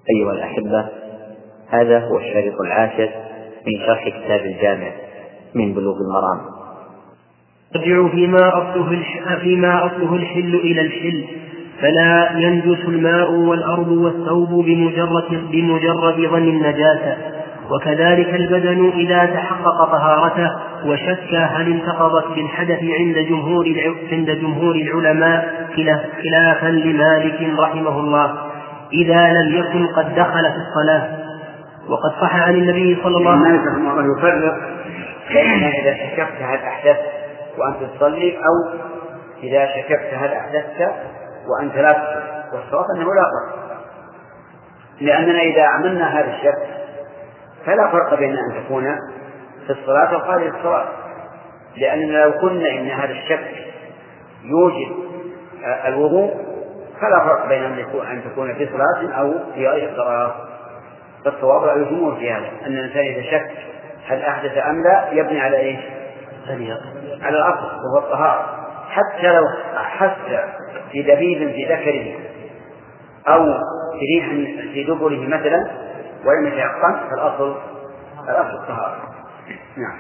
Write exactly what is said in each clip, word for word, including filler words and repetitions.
أيها الأحبة، هذا هو الشريط العاشر من شرح كتاب الجامع من بلوغ المرام. يرجع فيما أصله فيما أصله الحل إلى الحل، فلا ينجس الماء والأرض والثوب بمجرد بمجرد ظن النجاسة. وكذلك البدن إذا تحقق طهارته وشك هل انتقضت بالحدث عند جمهور عند جمهور العلماء خلافا لمالك رحمه الله إذا لم يكن قد دخل في الصلاة. وقد صح عن النبي صلى الله عليه وسلم أن يفرق بين إذا شككت هل أحدثت وأنت تصلي، أو إذا شككت هل أحدثت وأنت لا تصلي. والصواب أنه لا فرق، لأننا إذا عملنا هذا الشك فلا فرق بين أن تكون في الصلاة وخارج الصلاة، لأننا لو قلنا إن هذا الشك يوجب الوضوء فلا فرق بين أن تكون في صلاة أو في غير الصلاة. فالصواب على الجمهور في هذا أن الإنسان إذا شك هل أحدث أم لا يبني على إيش؟ على الأصل وهو الطهارة. حتى لو حس في دبيب في ذكره أو في ريح في دبره مثلا ولم يتيقن فالأصل الأصل الطهارة. نعم.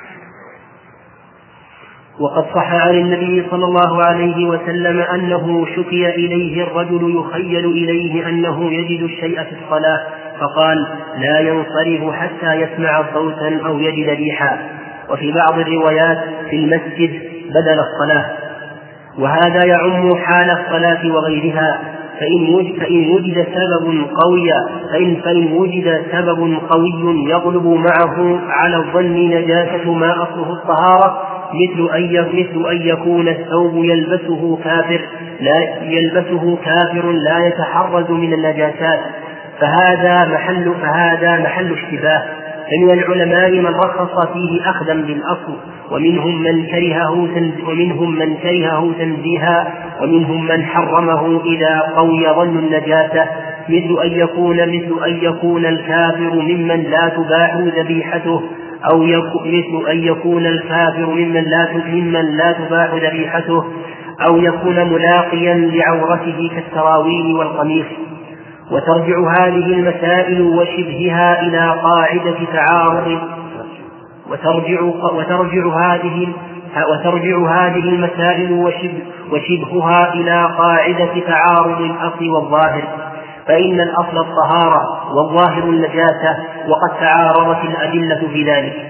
وقد صح عن النبي صلى الله عليه وسلم أنه شكي إليه الرجل يخيل إليه أنه يجد الشيء في الصلاة فقال لا ينصرف حتى يسمع صوتا أو يجد ريحا. وفي بعض الروايات في المسجد بدل الصلاة. وهذا يعم حال الصلاة وغيرها، فإن وجد, فإن وجد سبب قوي فإن, فإن وجد سبب قوي يغلب معه على الظن نجاسة ما أصله الطهارة، مثل أن مثل أن يكون الثوب يلبسه كافر لا يلبسه كافر لا يتحرز من النجاسات، فهذا محل فهذا محل اشتباه. فمن العلماء من رخص فيه أخذا بالأصل، ومنهم من كرهه ومنهم من كرهه تنزيها، ومنهم من حرمه إذا قوي ظن النجاسة، مثل أن يكون مثل أن يكون الكافر ممن لا تباح ذبيحته، أو مثل أن يكون الكافر ممن لا ممن لا تباح ذبيحته، أو يكون ملاقيا لعورته كالسراويل والقميص. وترجع هذه المسائل وشبهها إلى قاعدة تعارض وترجع وترجع هذه وترجع هذه المسائل وشبه وشبهها إلى قاعدة تعارض الأصل والظاهر، فإن الأصل الطهارة والظاهر النجاسة، وقد تعارضت الأدلة في ذلك.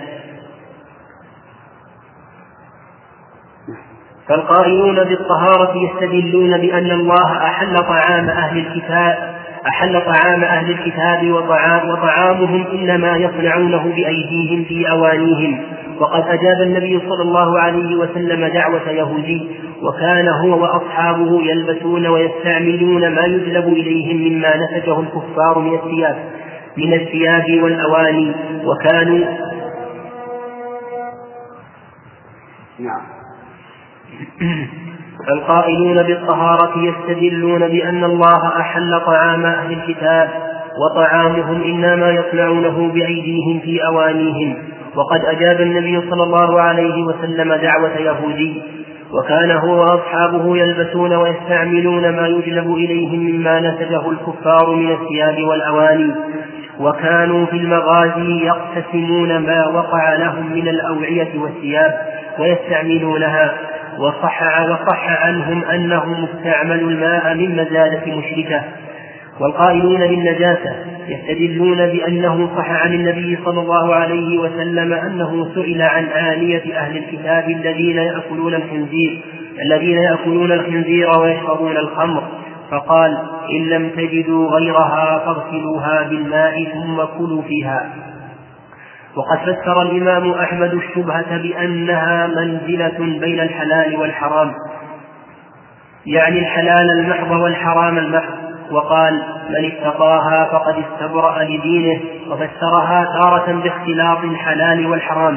فالقائلون بالطهارة يستدلون بأن الله أحل طعام أهل الكتاب أحل طعام أهل الكتاب وطعام وطعامهم إنما يصنعونه بأيديهم في أوانيهم. وقد أجاب النبي صلى الله عليه وسلم دعوة يهودي، وكان هو وأصحابه يلبسون ويستعملون ما يجلب إليهم مما نسجه الكفار من الثياب من الثياب والأواني، وكانوا نعم. القائلون بالطهارة يستدلون بأن الله أحل طعام أهل الكتاب وطعامهم إنما يصنعونه بأيديهم في أوانيهم. وقد أجاب النبي صلى الله عليه وسلم دعوة يهودي، وكان هو وأصحابه يلبسون ويستعملون ما يجلب إليهم مما نسجه الكفار من الثياب والأواني، وكانوا في المغازي يقتسمون ما وقع لهم من الأوعية والثياب ويستعملونها. وصح, وصح عنهم أنهم استعملوا الماء من مزادة مشركة. والقائلون بالنجاسة يستدلون بأنه صح عن النبي صلى الله عليه وسلم أنه سئل عن آنية أهل الكتاب الذين يأكلون الخنزير الذين يأكلون الخنزير ويشربون الخمر، فقال إن لم تجدوا غيرها فاغسلوها بالماء ثم كلوا فيها. وقد فسر الإمام أحمد الشبهة بأنها منزلة بين الحلال والحرام، يعني الحلال المحض والحرام المحض، وقال من اتقاها فقد استبرأ لدينه، وفسرها تارة باختلاط الحلال والحرام.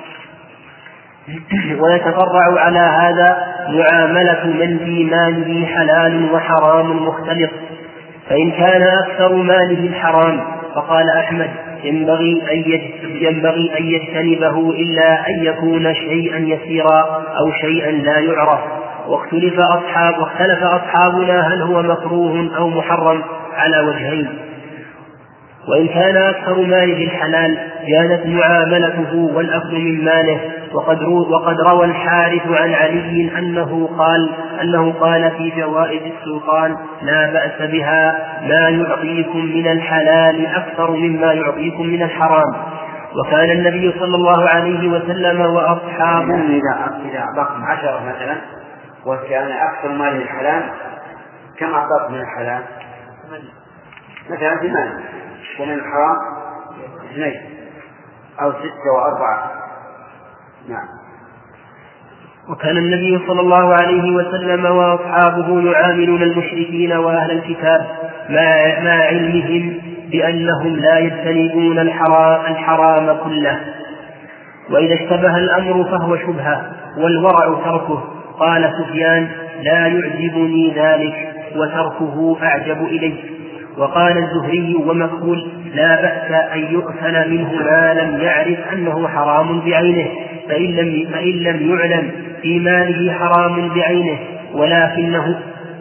ويتفرع على هذا معاملة من في ماله حلال وحرام مختلط، فإن كان أكثر ماله الحرام فقال أحمد ينبغي أن يجتنبه إلا أن يكون شيئا يسيرا أو شيئا لا يعرف. واختلف أصحاب واختلف أصحابنا هل هو مكروه أو محرم على وجهين. وإن كان أكثر ماله الحلال جازت معاملته والأخذ من ماله. وقد, وقد روى الحارث عن علي أنه قال أنه قال في جوائز السلطان: لا بأس بها، ما يعطيكم من الحلال أكثر مما يعطيكم من الحرام. وكان النبي صلى الله عليه وسلم وأصحابه إذا أعطاكم عشرة مثلا وكان أكثر ماله الحلال، كم أعطاكم من الحلال؟ مثلا في مال، ومن الحرام اثنين أو ستة وأربعة. نعم. وكان النبي صلى الله عليه وسلم وأصحابه يعاملون المشركين وأهل الكتاب مع علمهم بأنهم لا يجتنبون الحرام, الحرام كله، وإذا اشتبه الأمر فهو شبهة والورع تركه. قال سفيان: لا يعجبني ذلك وتركه أعجب إليه. وقال الزهري ومكحول: لا بأس أن يؤكل منه ما لم يعرف أنه حرام بعينه، فإن لم, فإن لم يعلم في ماله حرام بعينه ولكنه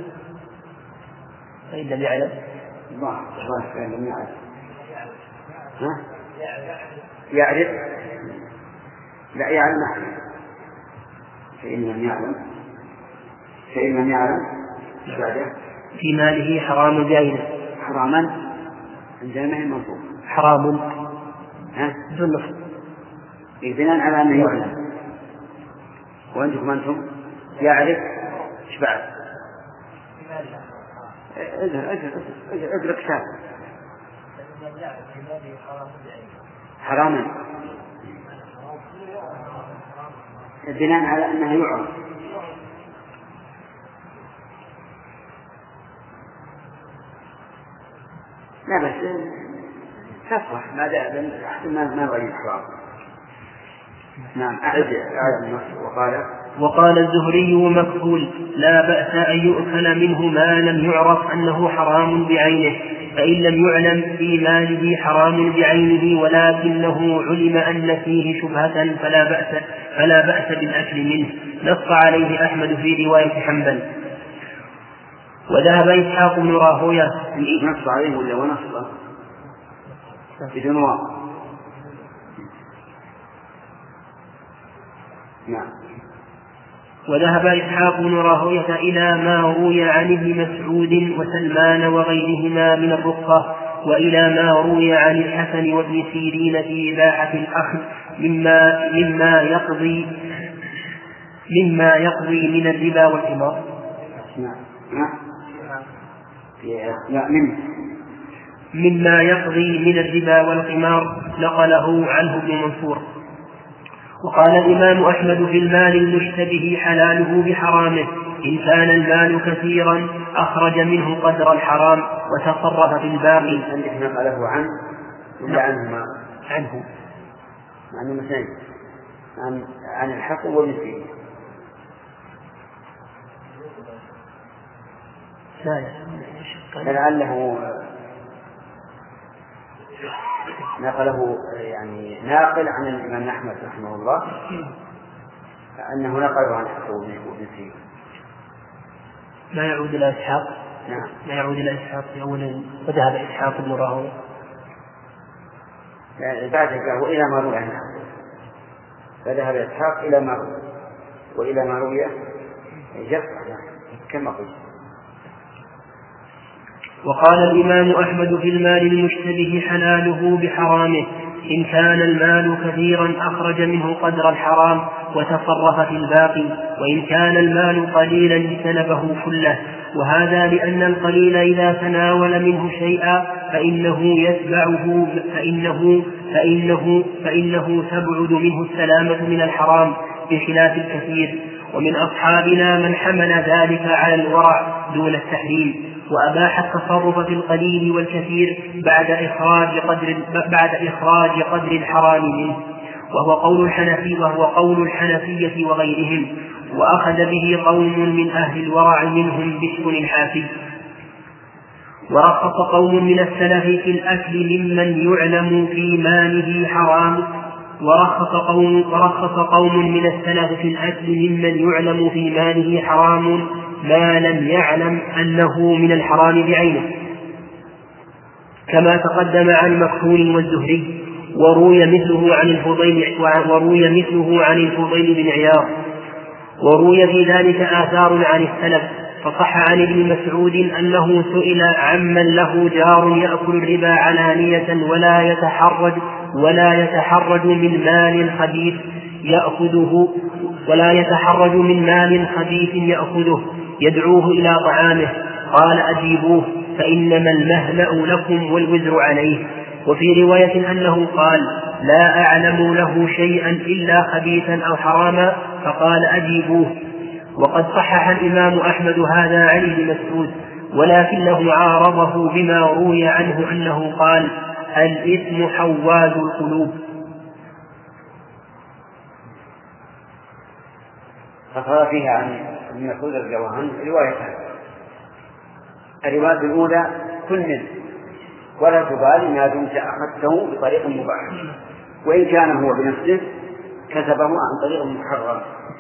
فإن لم يعلم الله فإن لم يعرف ها؟ يعرف لا يعلم فإن لم يعلم فإن لم يعلم في ماله حرام بعينه. حراما عندنا ما هي المنصوب حرام ها ذنف بناء على أنه يعلم، وعندكم أنتم يعرف إيش بعد؟ ادرك شاب حراما بناء على أنه يعرف. لا بس تصلح ما دام ما ما غير الحرام. نعم. أعد أعد النص. وقال وقال الزهري ومكحول: لا بأس أن يؤكل منه ما لم يعرف أنه حرام بعينه، فإن لم يعلم في ماله حرام بعينه ولكنه علم أن فيه شبهة فلا بأس فلا بأس بالأكل منه. نص عليه أحمد في رواية حنبل. وذهب إسحاق بن راهويه نص عليه ولا ونص بدون واو. نعم. وذهب إسحاق بن راهويه إلى ما روي عن ابن مسعود وسلمان وغيرهما من الرقة، وإلى ما روي عن الحسن وابن سيرين في إباحة الأخذ مما مما يقضي مما يقضي من الربا والقمار. مما يقضي من الربا والقمار نقله عنه ابن منصور. وقال الإمام أحمد في المال المشتبه حلاله بحرامه: إن كان المال كثيرا أخرج منه قدر الحرام وتصرف في الباقي. عندك نقله عنه ولا عنهما؟ عنه عن المسائل عن عن الحق والمسيح. لعله نقله يعني ناقل عن الإمام أحمد رحمه الله أنه نقل عن حق والمسيح. ما يعود إلى إسحاق. نعم. ما يعود إلى إسحاق أولا. وذهب إسحاق بن راهويه بعد ذلك وإلى ما روي عنه، فذهب إسحاق إلى ما روي وإلى ما روي جف كما قلت. وقال الإمام أحمد في المال المشتبه حلاله بحرامه: إن كان المال كثيرا أخرج منه قدر الحرام وتصرف في الباقي، وإن كان المال قليلا اجتنبه كله. وهذا لأن القليل إذا تناول منه شيئا فإنه يتبعه فإنه, فإنه, فإنه تبعد منه السلامة من الحرام بخلاف الكثير. ومن أصحابنا من حمل ذلك على الورع دون التحريم، وأباح التصرف في القليل والكثير بعد إخراج قدر بعد إخراج قدر الحرام منه، وهو قول الحنفي وهو قول الحنفية وغيرهم. وأخذ به قوم من أهل الورع منهم بشر الحافي. ورخص قوم من السلف في الأكل ممن يعلم في ماله حرام ورخص قوم, ورخص قوم من السلف في الأكل ممن يعلم في ماله حرام ما لم يعلم أنه من الحرام بعينه. كما تقدم عن مكحول والزهري. وروي مثله عن الفضيل وروي مثله عن الفضيل بن عياض. وروي في ذلك آثار عن السلف. فصح عن ابن مسعود أنه سئل عمن له جار يأكل الربا علانية ولا يتحرج ولا يتحرج من مال خبيث يأخذه ولا يتحرج من مال خبيث يأخذه يدعوه إلى طعامه، قال أجيبوه فإنما المهلأ لكم والوزر عليه. وفي رواية أنه قال لا أعلم له شيئا إلا خبيثا أو حراما، فقال أجيبوه. وقد صحح الإمام أحمد هذا عن ابن مسعود، ولكنه عارضه بما روي عنه أنه قال الإثم حواز القلوب. فقال فيها عن ابن مسعود رضي الله عنه روايتان. الرواية الأولى كن ولا تبالي ما دمت أخذته بطريق مباح، وإن كان هو بنفسه كسبه عن طريق محرم.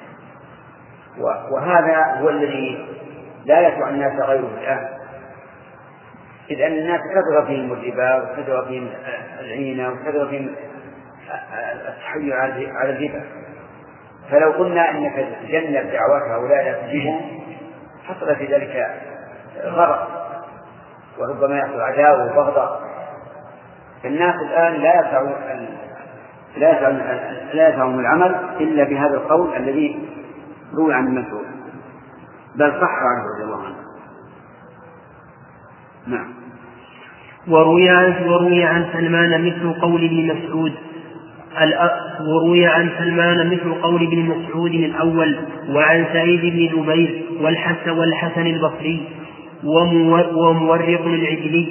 وهذا هو الذي لا يسع الناس غيره الآن، إذ أن الناس كثر فيهم الربا وكثر فيهم العينة وكثر فيهم التحيل على الربا. فلو قلنا أنك تتجنب دعوات هؤلاء لا تجيبهم حصل في ذلك غرض، وربما يحصل عداوة وبغضاء. الناس الآن لا يسعون لا يسعون لا يسعون العمل إلا بهذا القول الذي روي عن مسعود، بل صح عنه رضي الله عنه. نعم. وروي عن وروي عن سلمان مثل قول ابن مسعود وروي عن سلمان مثل قول ابن مسعود الأول، وعن سعيد بن جبير والحسن والحسن البصري ومورق العجلي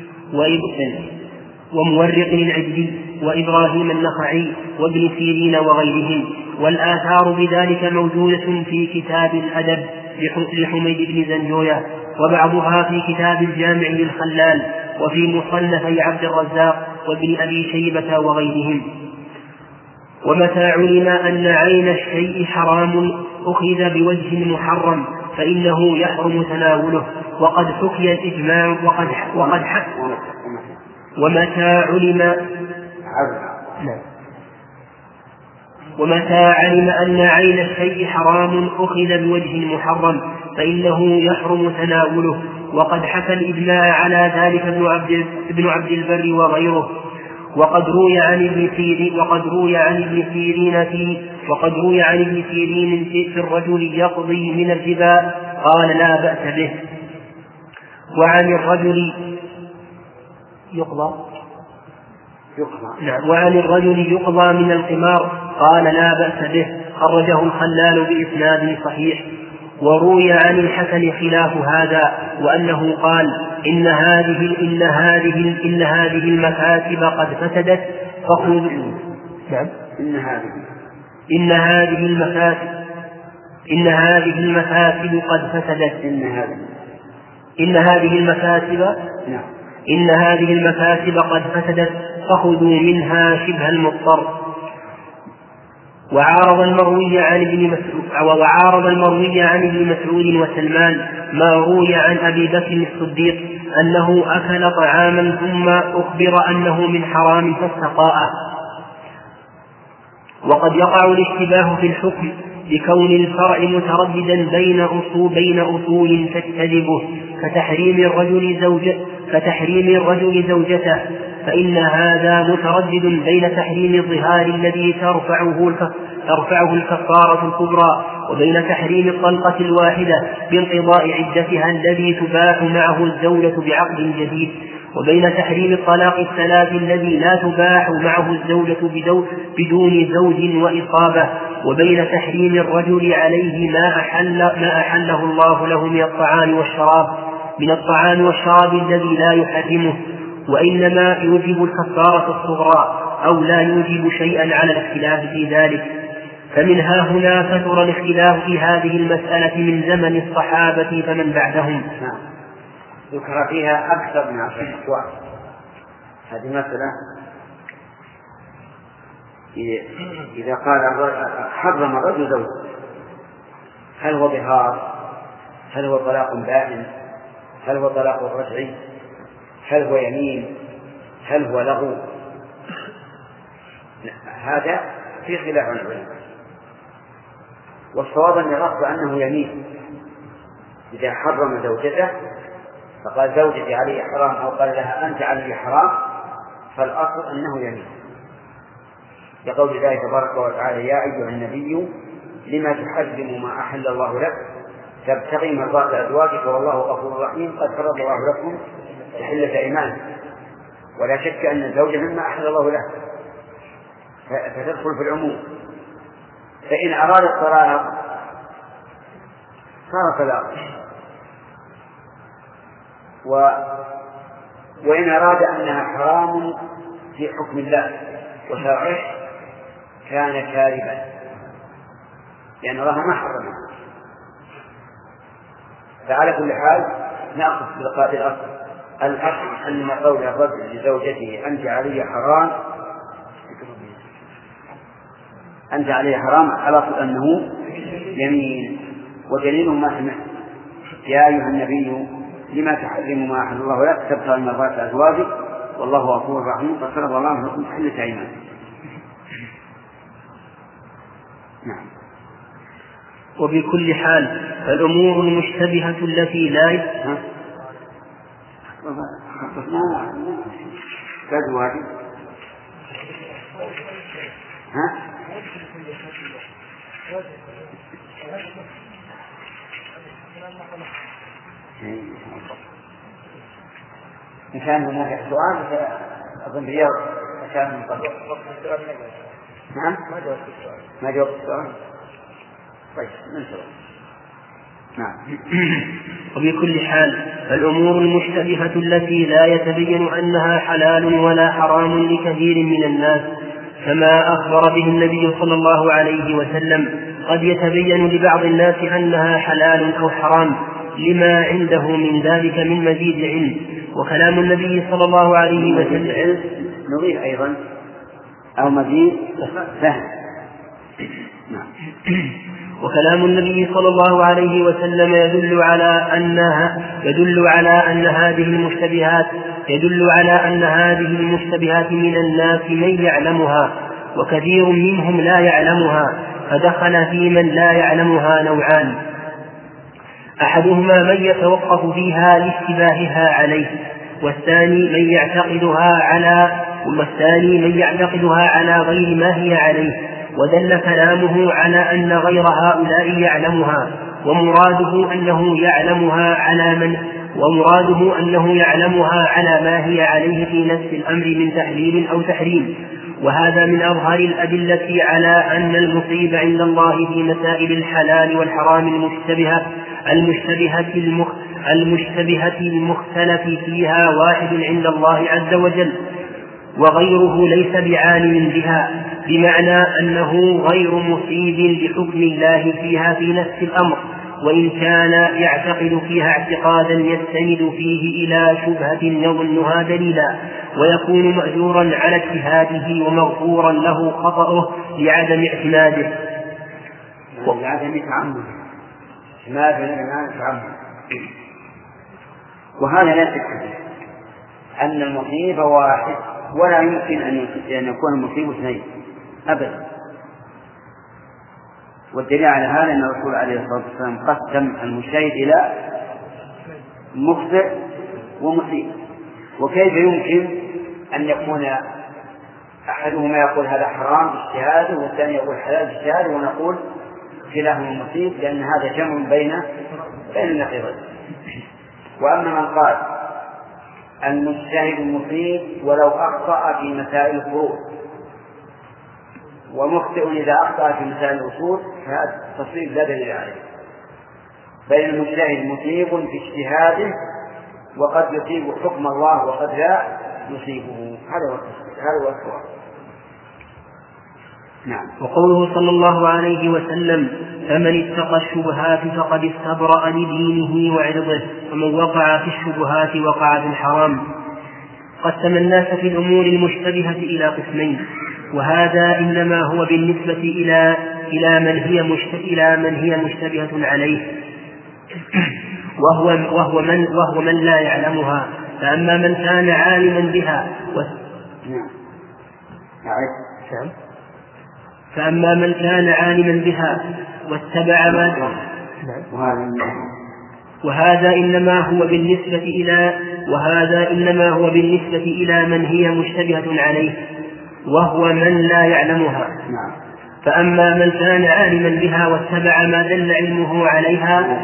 ومورق العجلي وإبراهيم النخعي وابن سيرين وغيرهم. والآثار بذلك موجودة في كتاب الأدب لحميد بن زنجوية، وبعضها في كتاب الجامع للخلال، وفي مصنفي عبد الرزاق وابن أبي شيبة وغيرهم. ومتى علم أن عين الشيء حرام أخذ بوجه محرم فإنه يحرم تناوله، وقد حكي الإجماع وقد وقد ومتى علم ومتى علم أن عين الشيء حرام أخذ بوجه محرم فإنه يحرم تناوله، وقد حكى الإجماع على ذلك ابن عبد, ابن عبد البر وغيره. وقد روي عن ابن سيرين وقد روي عن ابن سيرين في وقد روي عن ابن سيرين في الرجل يقضي من الربا قال لا بأس به. وعن الرجل يقضى يقضى نعم وعن الرجل يقضى من القمار قال لا بأس به، خرجه الخلال بإسناد صحيح. وروي عن الحسن خلاف هذا، وأنه قال إن هذه إن هذه إن هذه المكاتب قد فسدت فخذ نعم إن هذه إن هذه المكاتب إن هذه المكاتب قد فسدت إن هذه إن هذه المكاتب نعم إن هذه المكاتب قد فسدت فخذوا منها شبه المضطر. وعارض المروي عن ابن مسعود وعارض المروي عن ابن مسعود وسلمان ما روي عن أبي بكر الصديق أنه أكل طعاما ثم أخبر أنه من حرام فاستقاءه. وقد يقع الاشتباه في الحكم بكون الفرع مترددا بين أصول بين أصول تجتذبه كتحريم الرجل زوجته كتحريم الرجل زوجته فإن هذا متردد بين تحريم الظهار الذي ترفعه ترفعه الكفارة الكبرى وبين تحريم الطلقة الواحدة بانقضاء عدتها الذي تباح معه الزوجة بعقد جديد، وبين تحريم الطلاق الثلاث الذي لا تباح معه الزوجة بدون زوج وإصابة، وبين تحريم الرجل عليه ما أحل ما أحله الله له من الطعام والشراب من الطعام والشراب الذي لا يحرمه، وإنما يوجب الكفارة الصغرى أو لا يوجب شيئا على الاختلاف في ذلك. فمن ها هنا كثر الاختلاف في هذه المسألة من زمن الصحابة فمن بعدهم. نعم. ذكر فيها أكثر من عشر أقوال. هذه مسألة إذا قال حرم الرجل زوجه هل هو ظهار؟ هل هو طلاق بائن؟ هل هو طلاق رجعي؟ هل هو يمين؟ هل هو لغو؟ هذا في خلاف العلماء، والصواب أن الأصل أنه يمين. إذا حرم زوجته فقال زوجتي علي حرام أو قال لها أنت علي حرام، فالأصل أنه يمين، لقول الله تبارك وتعالى يا أيها النبي لما تحرم ما أحل الله لك تبتغي مرضات أزواجك والله غفور رحيم قد فرض الله لكم تحلة أيمانكم. ولا شك أن الزوج مما أحل الله له فتدخل في العموم. فإن أراد الطلاق صار طلاق، و... وإن أراد أنها حرام في حكم الله وشرعه كان كاذبا، لأن الله ما حرمها. فعلى كل حال نأخذ بالقاعدة الأصل الأصل أن قول الرجل لزوجته أنت علي حرام أنت علي حرام على أصل أنه يمين. ودليل ما سمعت يا أيها النبي لما تحرم ما أحل الله لك تبتغي مرضات أزواجك والله غفور رحيم قد فرض الله لكم تحلة أيمانكم. نعم. وبكل حال فالأمور المشتبهة التي لا ها؟ ها؟ إن كان هناك سؤال أظن رياض كان من قبل. نعم ما جاوبت السؤال. طيب ننشر. نعم. وبكل حال فالأمور المشتبهة التي لا يتبين أنها حلال ولا حرام لكثير من الناس كما أخبر به النبي صلى الله عليه وسلم قد يتبين لبعض الناس أنها حلال أو حرام لما عنده من ذلك من مزيد علم. وكلام النبي صلى الله عليه وسلم نضيف أيضا أو مزيد فهم. نعم. وكلام النبي صلى الله عليه وسلم يدل على أنها يدل على أن هذه المشتبهات يدل على أن هذه المشتبهات من الناس من يعلمها وكثير منهم لا يعلمها، فدخل في من لا يعلمها نوعان: أحدهما من يتوقف فيها لاشتباهها عليه، والثاني من يعتقدها على والثاني من يعتقدها على غير ما هي عليه. ودل كلامه على أن غير هؤلاء يعلمها، ومراده أنه يعلمها على من ومراده أنه يعلمها على ما هي عليه في نفس الأمر من تحليل أو تحريم. وهذا من أظهر الأدلة على أن المصيب عند الله في مسائل الحلال والحرام المشتبهة المشتبهة المخ المشتبهة المختلف فيها واحد عند الله عز وجل، وغيره ليس بعالم بها، بمعنى أنه غير مصيب لحكم الله فيها في نفس الأمر، وإن كان يعتقد فيها اعتقادا يستند فيه إلى شبهة يظنها دليلا، ويكون مأجورا على اجتهاده ومغفورا له خطأه لعدم اعتماده. لعدم تعمده ما بين تعمده. وهذا لا شك أن المصيب واحد، ولا يمكن أن يكون المصيب اثنين أبدا. والدليل على هذا أن الرسول عليه الصلاة والسلام قسم المجتهد إلى مخطئ ومصيب. وكيف يمكن أن يكون أحدهما يقول هذا حرام باجتهاده والثاني يقول حلال باجتهاده ونقول كلاهما مصيب، لأن هذا جمع بين بين النقيضين. وأما من قال المجتهد مصيب ولو أخطأ في مسائل الفروع، ومخطئ إذا أخطأ في مسائل الأصول، فهذا تصريف لا دليل عليه. بين المجتهد مصيب في اجتهاده وقد يصيب حكم الله وقد لا يصيبه، هذا هو هذا هو الصواب. نعم. وقوله صلى الله عليه وسلم فمن اتقى الشبهات فقد استبرأ لدينه وعرضه، ومن وقع في الشبهات وقع في الحرام. قسم الناس في الأمور المشتبهة إلى قسمين، وهذا إنما هو بالنسبة إلى إلى من هي إلى من هي مشتبهة عليه، وهو وهو من وهو من لا يعلمها، فأما من كان عالما بها و... نعم. فأما من كان عالما بها واتبع ما وهذا إنما هو بالنسبة إلى وهذا إنما هو بالنسبة إلى من هي مشتبهة عليه وهو من لا يعلمها. فأما من كان عالما بها واتبع ما دل علمه عليها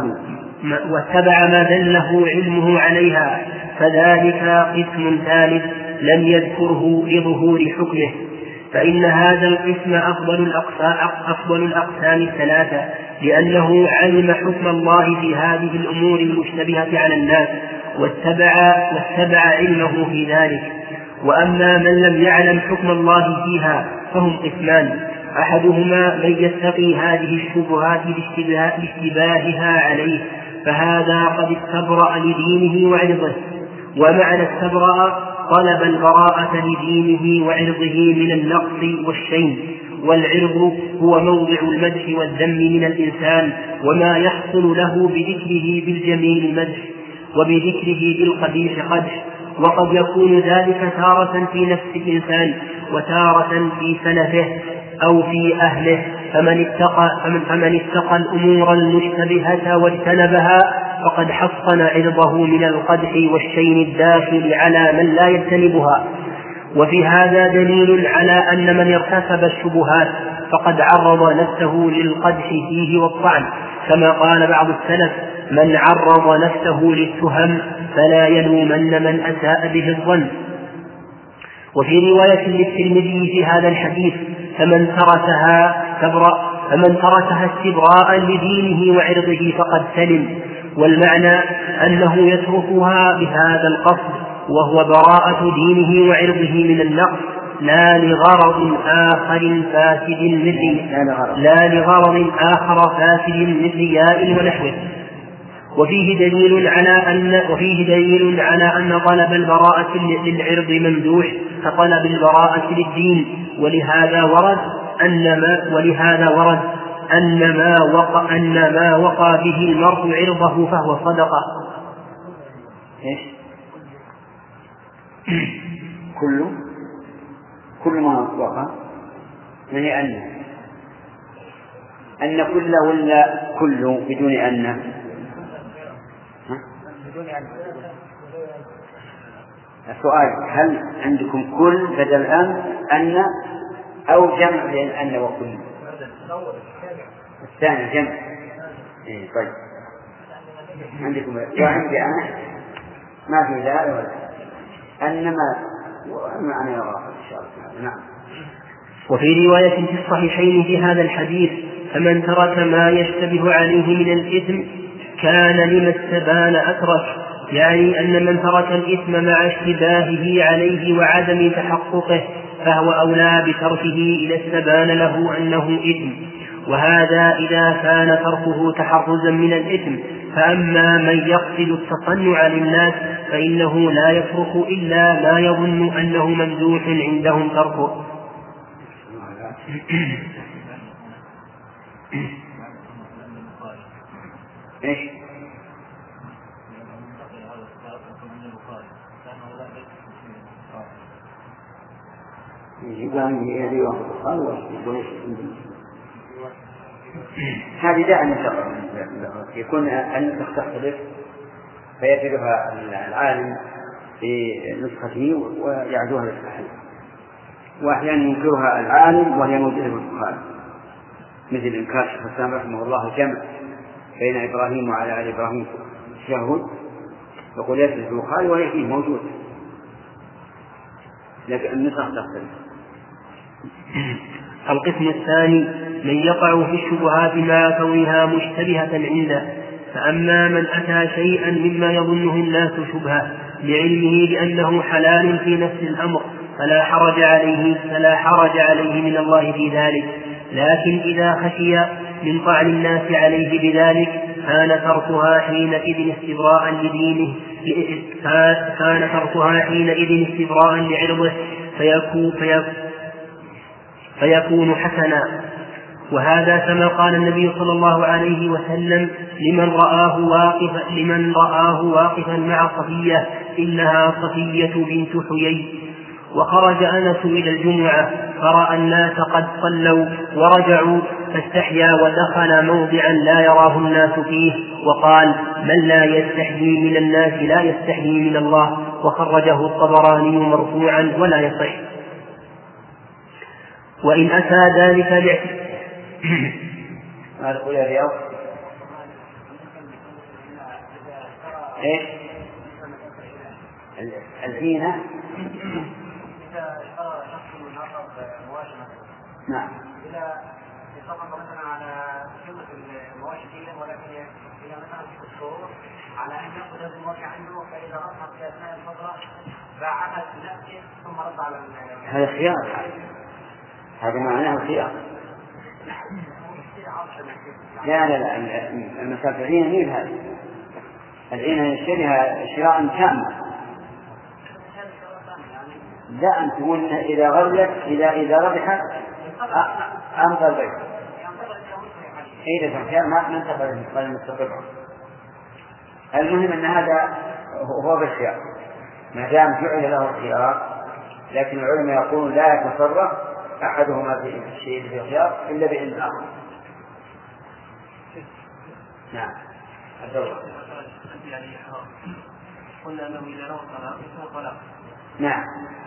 واتبع ما دله علمه عليها فذلك قسم ثالث لم يذكره لظهور حكمه، فإن هذا القسم أفضل الأقسام, أفضل الأقسام الثلاثة، لأنه علم حكم الله في هذه الأمور المشتبهة على الناس واتبع, واتبع علمه في ذلك. وأما من لم يعلم حكم الله فيها فهم قسمان: أحدهما من يتقي هذه الشبهات لاشتباهها عليه فهذا قد استبرأ لدينه وعرضه. ومعنى استبرأ طلب البراءة لدينه وعرضه من النقص والشين، والعرض هو موضع المدح والذم من الإنسان وما يحصل له بذكره بالجميل مدح وبذكره بالقبيح قدح، وقد يكون ذلك تارة في نفس الإنسان وتارة في سلفه أو في أهله. فمن اتقى, فمن اتقى الأمور المشتبهة واجتنبها فقد حصن عرضه من القدح والشين الداخل على من لا يجتنبها. وفي هذا دليل على أن من ارتكب الشبهات فقد عرض نفسه للقدح فيه والطعن، كما قال بعض السلف: من عرض نفسه للتهم فلا يلومن من أساء به الظن. وفي رواية للترمذي في هذا الحديث: فمن تركها تبرأ فمن تركها استبراء لدينه وعرضه فقد سلم. والمعنى أنه يتركها بهذا القصد وهو براءة دينه وعرضه من النقص، لا لغرض آخر فاسد مثل لا لغرض آخر فاسد مثل رياء ونحوه. وفيه دليل على أن وفيه دليل على أن طلب البراءة للعرض ممدوح كطلب البراءة للدين، ولهذا ورد أن ما ولهذا ورد أن ما وقع أن ما وقع به المرء عرضه فهو صدقة. إيش؟ كل كل ما وقع يعني أن أن كل ولا كل بدون أن السؤال: هل عندكم كل بدل أن أن أو جمع بين أن وكل؟ الثاني جمع. إيه طيب عندكم وعندي أنا ما في ذلك ولا أنما معنى يراها إن شاء الله. نعم. وفي رواية في الصحيحين في هذا الحديث: فمن ترك ما يشتبه عليه من الإثم كان لما استبان أترك، يعني أن من ترك الإثم مع اشتباهه عليه وعدم تحققه فهو أولى بتركه إذا استبان له أنه إثم، وهذا إذا كان تركه تحرزا من الإثم. فأما من يقصد التصنع للناس فإنه لا يترك إلا ما يظن أنه ممدوح عندهم تركه. إيش؟ هذه دائما يكون أن تختلف فيجدها العالم في نسخته ويعدوها للصحيح، وأحيانا ينكرها العالم وهي موجودة في البخاري، مثل إنكار شيخ الإسلام رحمه الله الجمع بين إبراهيم وعلى آل إبراهيم تشهد، يقول يجوز في البخاري وهي فيه موجود، لكن النسخ تختلف. القسم الثاني: من يقع في الشبهات مع كونها مشتبهة عنده. فأما من أتى شيئا مما يظنه الناس شبهة لعلمه بأنه حلال في نفس الأمر فلا حرج عليه فلا حرج عليه من الله في ذلك، لكن إذا خشي من طعن الناس عليه بذلك كان تركها حينئذ استبراء لدينه كان تركها حينئذ استبراء لعرضه فيكون, فيكون حسنا. وهذا كما قال النبي صلى الله عليه وسلم لمن رآه واقفا لمن رآه واقفا مع صفية إنها صفية بنت حيي. وخرج أنس إلى الجمعة فرأى الناس قد صلوا ورجعوا فاستحيا ودخل موضعا لا يراه الناس فيه وقال من لا يستحيي من الناس لا يستحيي من الله. وخرجه الطبراني مرفوعا ولا يصح. وإن أتى ذلك لاعتبار ماذا تقول يا رياض؟ ايش؟ الزينة. نعم. إذا يصرف مثلا على قيمة المواشي ولكن إذا مثلا في الشهور على أن يأخذ هذه المواشي عنده فإذا رفض في أثناء الفترة باعها بنفسه ثم رد على هذا خيار. هذا معناه خيار. لا لا لا المسافة العينة مين هذا؟ العينة يشتريها شراء تاما. لا أن تقول إذا غلت إذا إذا ربح أنظر بيت. إذا كان ما منتقل المستقر. المهم أن هذا هو بالخيار ما دام جعل له الخيار. لكن العلماء يقولون لا يتصرف أحدهما في الشيء في الخيار إلا بإذن الآخر. نعم. قلنا أنه إذا نوى الطلاق فهو طلاق. نعم.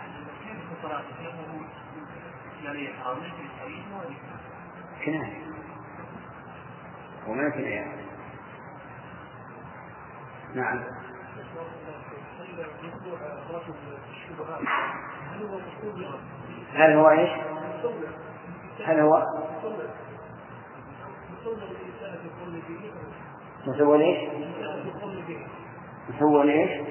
كناية وما كناية. نعم. هل هو إيش؟ هل هو مسوى إيش؟ مسوى إيش؟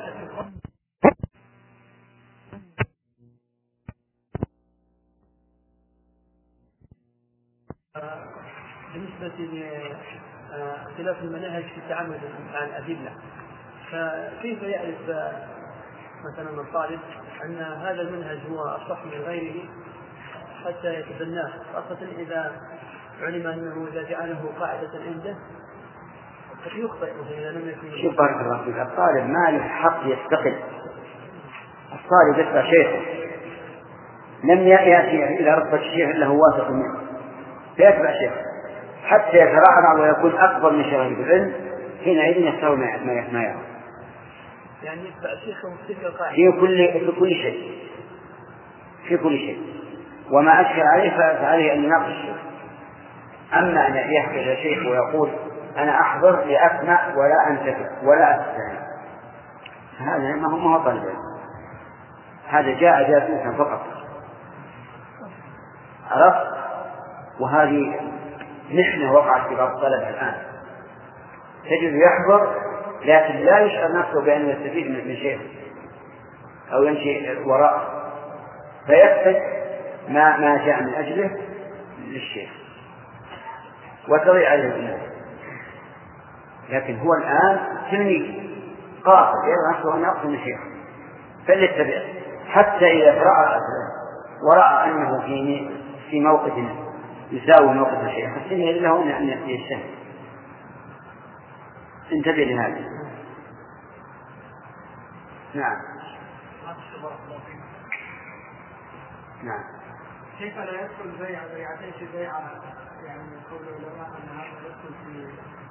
بالنسبة لاختلاف المناهج في التعامل مع الأدلة، فكيف يعرف مثلا الطالب أن هذا المنهج هو أصح من غيره حتى يتبناه، خاصة إذا علم أنه إذا جعله قاعدة عنده قد يخطئ إذا لم يكن. شوف بارك الله فيك، الطالب ما له حق يستقل. الطالب يتبع شيخه، لم يأتي إلى رتبة الشيخ إلا هو واثق منه فيتبع شيخه حتى يترعرع ويكون أكبر من شيخه بالعلم. حينئذ يختار ما يرى. يعني يتبع شيخه في القاعدة في كل في كل شيء في كل شيء وما أشكل عليه فعليه أن يناقش الشيخ. أما أن يحكي إلى شيخ ويقول أنا أحضر لأسمع ولا أنتفع ولا أستمع، هذا ما هو ما هو طالب، هذا جاء جاسوسا فقط. عرفت؟ وهذه محنة وقعت في بعض الطلبة الآن، تجد يحضر لكن لا يشعر نفسه بأنه يستفيد من شيء أو يمشي وراء فيفقد ما ما جاء من أجله للشيخ وتضيع عليه الأمور. لكن هو الآن تلميذ قاصد يرى نفسه أن يأخذ من شيخ فليتبع حتى إذا رأى ورأى أنه في في موقف يساوي موقف الشيخ فسنه له أن يجتهد. انتبه لهذا. نعم. نعم. كيف لا يدخل بيع بيعتين في بيعة يعني يقول العلماء أن هذا يدخل في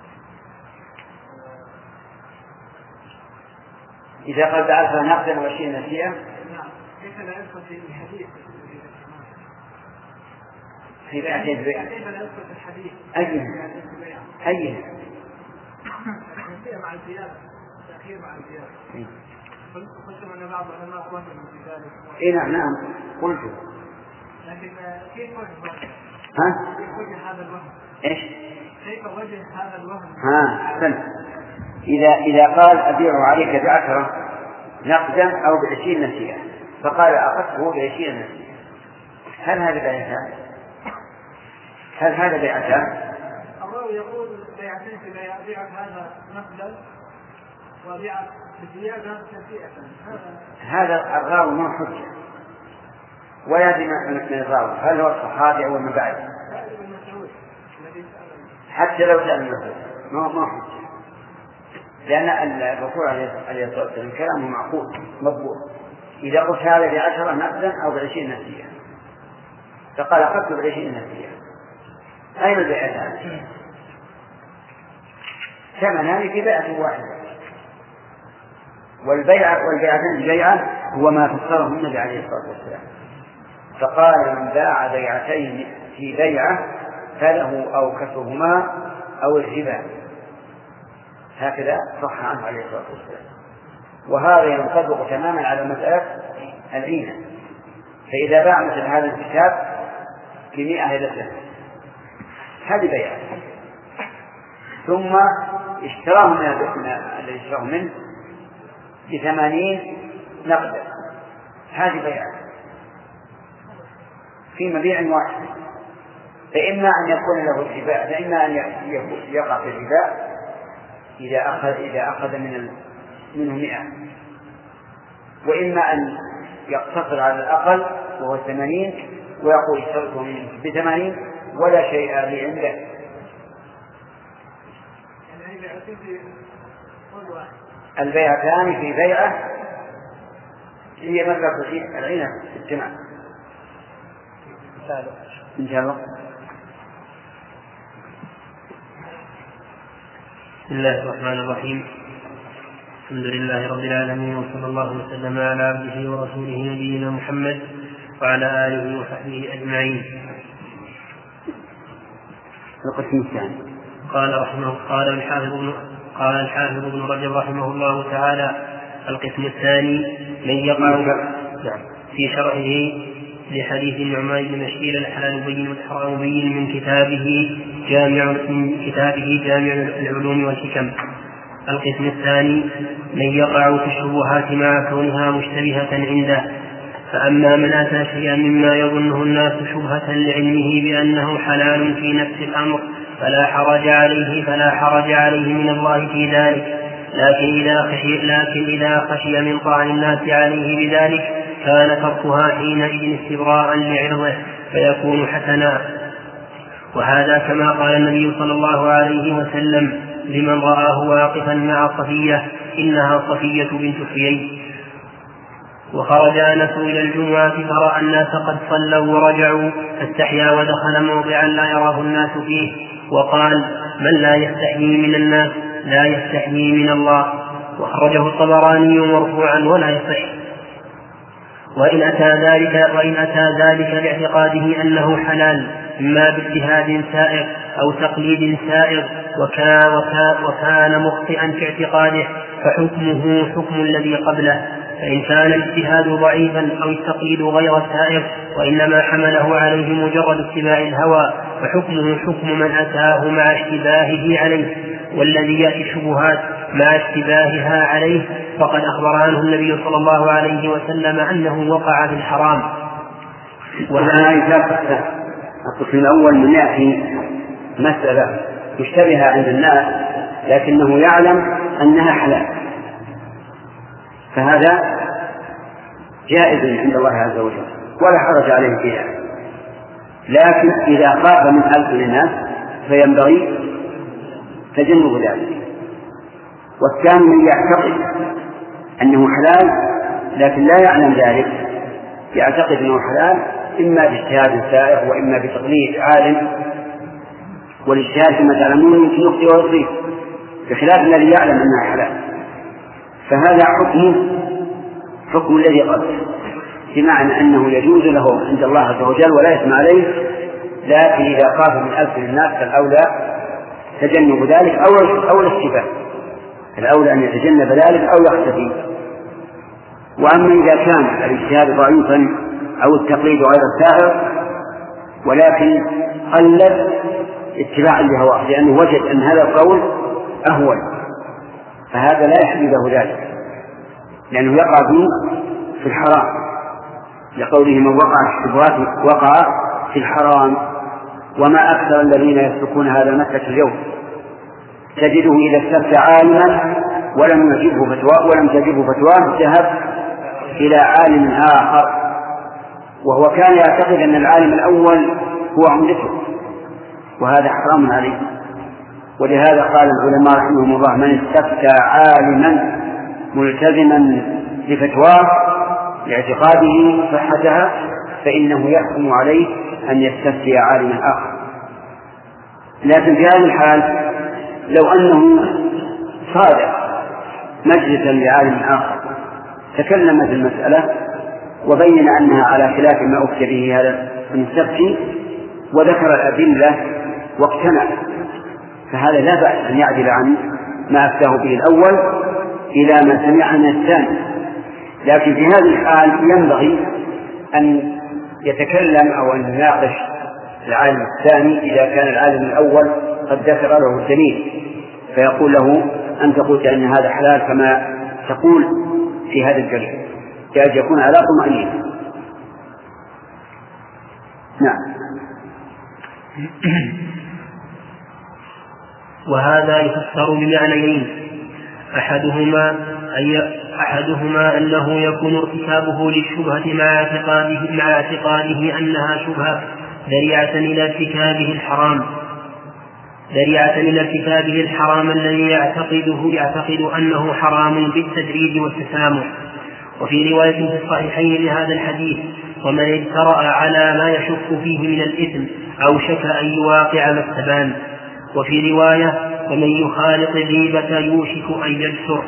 إذا قد عرف نقدا وشيء نسيئا. نعم. كيف لا يدخل في الحديث في بيعتين بيع كيف لا يدخل في الحديث أيها أيها مع الزيادة تأخير مع الزيادة. قلتم أن بعض العلماء وهموا في ذلك. إيه نعم نعم قلت. لكن كيف وجه ها؟ كيف وجه هذا الوهم؟ إيش؟ كيف وجه هذا الوهم؟ ها أحسنت. إذا إذا قال أبيعه عليك بعشرة نقدا أو بعشرين نسيئة فقال أخذته بعشرين نسيئة، هل هذا بيعتان؟ هل هذا بيعتان؟ الراوي يقول بيعتين في بيع بيع هذا نقدا وبيع بزيادة نسيئة. هذا الراوي ما حجة ولا يدري من الراوي هل هو الصحابي أو من بعد. حتى لو كان النقد ما ما حجة، لأن الرسول عليه الصلاة والسلام كلامه معقول مضبوط. إذا قلت هذا بعشرة نقدا أو بعشرين نسية، فقال أخذت بعشرين نسية، أين البيعتان؟ ثمنان في بيعة واحدة. والبيع والبيعتان البيعة هو ما فسره النبي عليه الصلاة والسلام، فقال من باع بيعتين في بيعة فله أو كسبهما أو الربا، هكذا صح عنه عليه الصلاة والسلام. وهذا ينطبق تماما على مسألة العينة. فإذا باع مثل هذا الكتاب بمئة إلى سنة هذه بيعة، ثم اشتراه من الذي اشتراه منه بثمانين نقدا، هذه بيعة في مبيع واحد. فإما أن يكون له الربا، فإما أن يقع في الربا إذا أخذ إذا أخذ من منه مئة، وإما أن يقتصر على الأقل وهو ثمانين ويقول اشترته منه بثمانين ولا شيء لي عنده. البيعتان في بيعة هي مثل العينة في الجمع إن شاء الله. بسم الله الرحمن الرحيم. الحمد لله رب العالمين، وصلى الله وسلم على عبده ورسوله نبينا محمد وعلى آله وصحبه أجمعين. القسم الثاني قال رحمه قال الحافظ ابن قال الحافظ ابن رجب رحمه الله تعالى: القسم الثاني من يقع في شرحه لحديث النعمان بن بشير الحلال بين والحرام بين من كتابه جامع من كتابه جامع العلوم والحكم. القسم الثاني من يقع في الشبهات مع كونها مشتبهة عنده. فأما من أتى شيئا مما يظنه الناس شبهة لعلمه بأنه حلال في نفس الأمر فلا حرج عليه فلا حرج عليه من الله في ذلك، لكن إذا خشي لكن إذا خشي من طعن الناس عليه بذلك كان تركها حينئذ استبراء لعرضه فيكون حسنا. وهذا كما قال النبي صلى الله عليه وسلم لمن رآه واقفا مع صفية: إنها صفية بنت حيي. وخرج أنس إلى الجمعة فرأى الناس قد صلوا ورجعوا فاستحيا ودخل موضعا لا يراه الناس فيه وقال: من لا يستحيي من الناس لا يستحيي من الله. وخرجه الطبراني مرفوعا ولا يصح. وإن أتى ذلك وإن أتى ذلك لاعتقاده أنه حلال إما باجتهاد سائغ أو تقليد سائغ وكان, وكان, وكان مخطئا في اعتقاده فحكمه حكم الذي قبله. فإن كان الاجتهاد ضعيفا أو التقليد غير سائغ وإنما حمله عليه مجرد اتباع الهوى فحكمه حكم من أتاه مع اشتباهه عليه. والذي يأتي الشبهات مع اشتباهها عليه فقد أخبر عنه النبي صلى الله عليه وسلم أنه وقع في الحرام. وهذا القسم الأول من يأتي مسألة مشتبهة عند الناس لكنه يعلم أنها حلال، فهذا جائز عند الله عز وجل ولا حرج عليه فيها. لكن إذا خاف من ألسن الناس فينبغي تجنب ذلك. والثاني من يعتقد أنه حلال لكن لا يعلم ذلك، يعتقد أنه حلال إما باجتهاد سائغ وإما بتقليد عالم، والاجتهاد كما تعلمون يمكن يخطئ ويصيب بخلاف الذي يعلم أنها حلال. فهذا حكمه حكم الذي قبله، بمعنى أنه يجوز له عند الله عز وجل ولا يسمع عليه، لكن إذا خاف من ألسن الناس فالأولى تجنب ذلك أو أو الاشتباه، الأولى أن يتجنب ذلك أو يختفي. وأما إذا كان الاجتهاد ضعيفا أو التقليد غير سائغ ولكن قلد اتباعا لهواه لأنه وجد أن هذا القول أهون، فهذا لا يحل له ذلك لأنه يقع في الحرام، لقوله من وقع في الشبهات وقع في الحرام. وما أكثر الذين يسلكون هذا المسلك اليوم تجده إذا استفتى عالما ولم يجبه فتوى ولم تجبه فتواه ذهب إلى عالم آخر، وهو كان يعتقد أن العالم الأول هو عمدته، وهذا حرام عليه ولهذا قال العلماء رحمهم الله: من استفتى عالما ملتزما بفتواه لاعتقاده صحتها فإنه يحكم عليه أن يستفتي عالما آخر. لكن في هذا الحال لو أنه صادق مجلسا لعالم آخر تكلم في المسألة وبين أنها على خلاف ما أفتى به هذا المستفتي وذكر الأدلة واقتنع، فهذا لا بأس أن يعدل عن ما أفتاه به الأول إلى ما سمع من الثاني. لكن في هذه الحال ينبغي أن يتكلم أو أن يناقش العالم الثاني إذا كان العالم الأول قد ذكر له الدليل، فيقول له: أنت قلت أن هذا حلال كما تقول في هذا الدليل، كأن يكون على طمأنينة. نعم. وهذا يفسر بمعنيين: أحدهما أي أحدهما أنه يكون ارتكابه للشبهة مع اعتقاده مع اعتقاده أنها شبهة ذريعة إلى ارتكابه الحرام ذريعة إلى ارتكابه الحرام الذي يعتقده يعتقد أنه حرام بالتدريج والتسامح. وفي رواية في الصحيحين لهذا الحديث: ومن اجترأ على ما يشك فيه من الإثم أو شك أن يواقع ما استبان. وفي رواية: ومن يخالط الغيبة يوشك أن يجسر،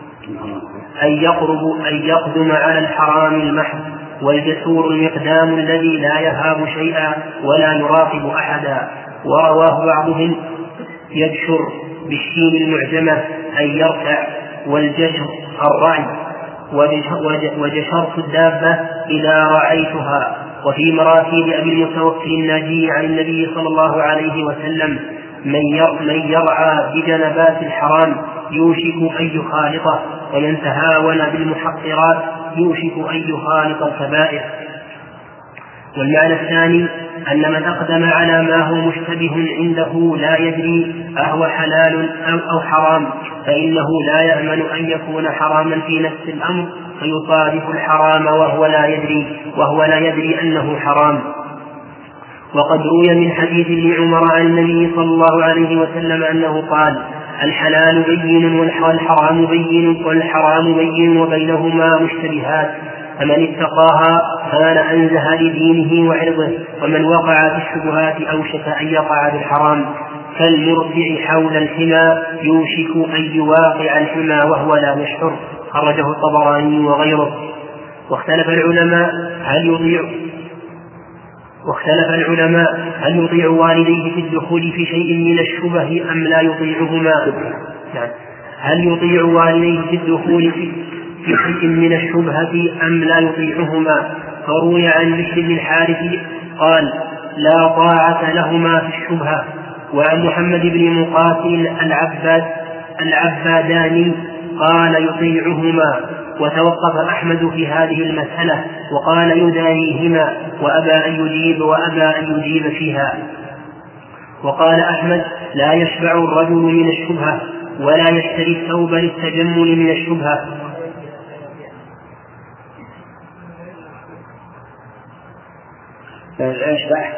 أن يقرب أن يقدم على الحرام المحض. والجسور المقدام الذي لا يهاب شيئا ولا يراقب أحدا. ورواه بعضهم: يجشر بالشين المعجمة أن يرتع، والجشر الرعي، وجشرت الدابة إذا رعيتها. وفي مراسيل أبي المتوكل الناجي عن النبي صلى الله عليه وسلم: من يرعى بجنبات الحرام يوشك أن يخالطه، ومن تهاون بالمحقرات يوشك أن يخالط الكبائر. والمعنى الثاني أن من أقدم على ما هو مشتبه عنده لا يدري أهو حلال أو حرام فإنه لا يأمن أن يكون حراما في نفس الأمر فيصادف الحرام وهو لا يدري وهو لا يدري أنه حرام. وقد روي من حديث ابن عمر عن النبي صلى الله عليه وسلم أنه قال: الحلال بين والحرام بين والحرام بين وبينهما مشتبهات، فمن اتقاها كان أنزه لدينه وعرضه، ومن وقع في الشبهات أوشك أن يقع في الحرام، كالمرتع حول الحمى يوشك أن يواقع الحمى وهو لا يشعر. خرجه الطبراني وغيره. واختلف العلماء هل يطيع واختلف العلماء هل يطيع والديه في الدخول في شيء من الشبه أم لا يطيعهما. هل يطيع والديه في الدخول في في شيء من الشبهة أم لا يطيعهما. فروي عن بشر بن الحارث قال: لا طاعة لهما في الشبهة. وعن محمد بن مقاتل العباد العباداني قال: يطيعهما. وتوقف أحمد في هذه المسألة وقال: يدانيهما، وأبى أن يجيب وأبى أن يجيب فيها. وقال أحمد: لا يشبع الرجل من الشبهة ولا يشتري الثوب للتجمل من الشبهة. لا يشبع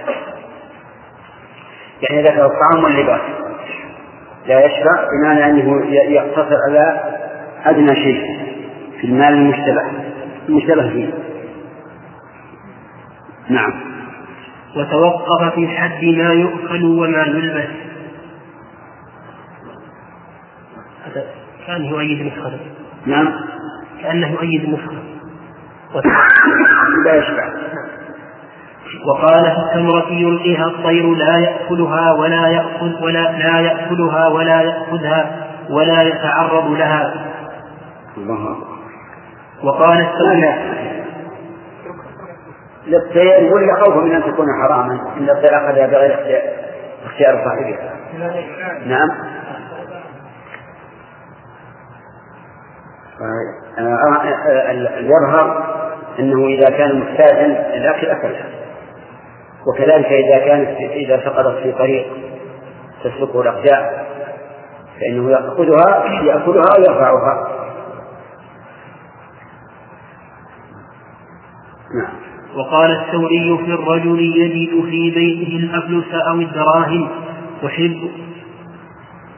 يعني ذكر الطعام واللباس، لا يشبع بمعنى أنه يقتصر على أدنى شيء في المال المشتبه المشتبه فيه. نعم. وتوقف في حد ما يؤكل وما يلبس. هذا كان يؤيد نسخة. نعم. كأنه يؤيد نسخة. لا يشبع. وقال: في التمرة يلقيها الطير لا يأكلها ولا يأخذ ولا لا يأكلها ولا يأخذها ولا يتعرض لها. الله. وقال الثوري: للطير ولا خوفا من أن تكون حراما إن الطير أخذها بغير اختيار صاحبها. نعم. اليظهر أنه إذا كان محتاجا الأكل أكلها، وكذلك إذا كانت إذا سقطت في طريق تسلكه الأقدام فإنه يأخذها يأكلها أو يرفعها. نعم. وقال الثوري: في الرجل يجد في بيته الأفلس أو الدراهم يحب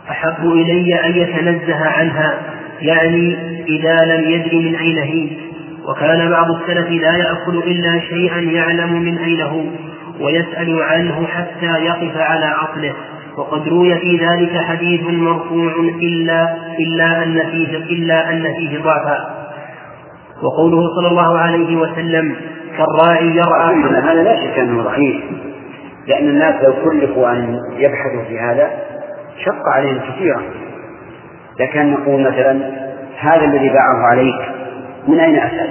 أحب إلي أن يتنزه عنها، يعني إذا لم يدر من أين هي. وكان بعض السلف لا يأكل إلا شيئا يعلم من أين هو ويسأل عنه حتى يقف على عقله. وقد روي في ذلك حديث مرفوع إلا, إلا, أن فيه إلا أن فيه ضعفا. وقوله صلى الله عليه وسلم كالراعي يرعى، هذا لا شك أنه ضعيف، لأن الناس لو كلفوا أن يبحثوا في هذا شق عليهم كثيرا. لكن نقول مثلا هذا الذي باعه عليك من أين أسأل؟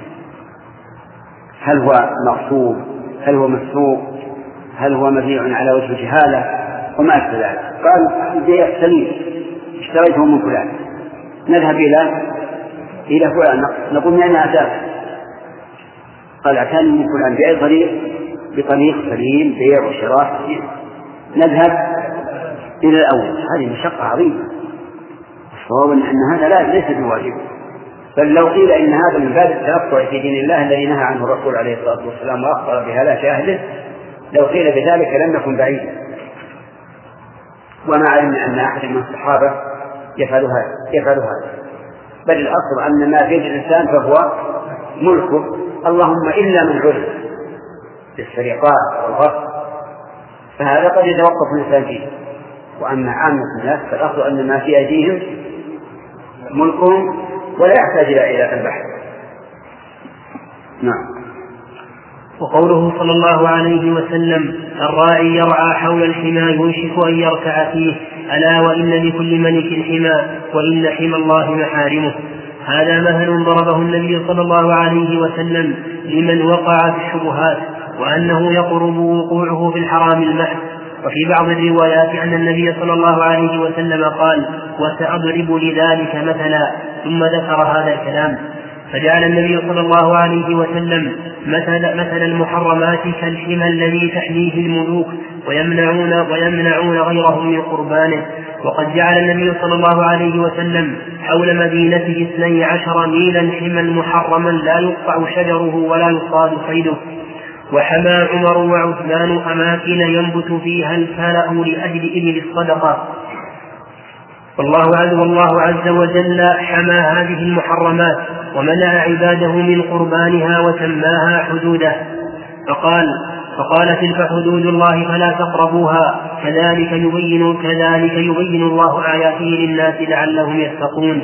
هل هو مغصوب؟ هل هو مسروق؟ هل هو مبيع على وجه جهالة؟ وما أشبه ذلك. قال بيع سليم اشتريته من فلان، نذهب إلى إلى فلان نقول من أين أتاك؟ قال أتاني من فلان بأي طريق؟ بطريق سليم بيع وشراء. نذهب إلى الأول. هذه مشقة عظيمة. الصواب أن هذا لا ليس بواجب، بل لو قيل إن هذا من باب التنفع في دين الله الذي نهى عنه الرسول عليه الصلاة والسلام وأخبر بهلاك أهله، لو قيل بذلك لم يكن بعيدا. وما علمنا أن أحد من الصحابة يفعل هذا يفعل هذا بل الأصل أن ما بيد الإنسان فهو ملكه، اللهم إلا من عرف بالسرقات والغصب، فهذا قد يتوقف الإنسان فيه. وأما عامة الناس فالأصل أن ما في أيديهم ملكهم ولا يحتاج إلى البحث. نعم. وقوله صلى الله عليه وسلم الراعي يرعى حول الحمى يوشك أن يركع فيه، ألا وإن لكل ملك حمى وإن حمى الله محارمه. هذا مثل ضربه النبي صلى الله عليه وسلم لمن وقع في الشبهات، وأنه يقرب وقوعه في الحرام المحض. وفي بعض الروايات أن النبي صلى الله عليه وسلم قال وسأضرب لذلك مثلا، ثم ذكر هذا الكلام. فجعل النبي صلى الله عليه وسلم مثل, مثل المحرمات كالحمى الذي تحميه الملوك ويمنعون, ويمنعون غيرهم من قربانه. وقد جعل النبي صلى الله عليه وسلم حول مدينته اثني عشر ميلا حمى محرما لا يقطع شجره ولا يصاد صيده. وحمى عمر وعثمان أماكن ينبت فيها الكلأ لأجل إبل الصدقة. والله عز, والله عز وجل حمى هذه المحرمات ومنع عباده من قربانها وسماها حدوده، فقال فقال تلك حدود الله فلا تقربوها كذلك يبين, كذلك يبين الله آياته للناس لعلهم يتقون.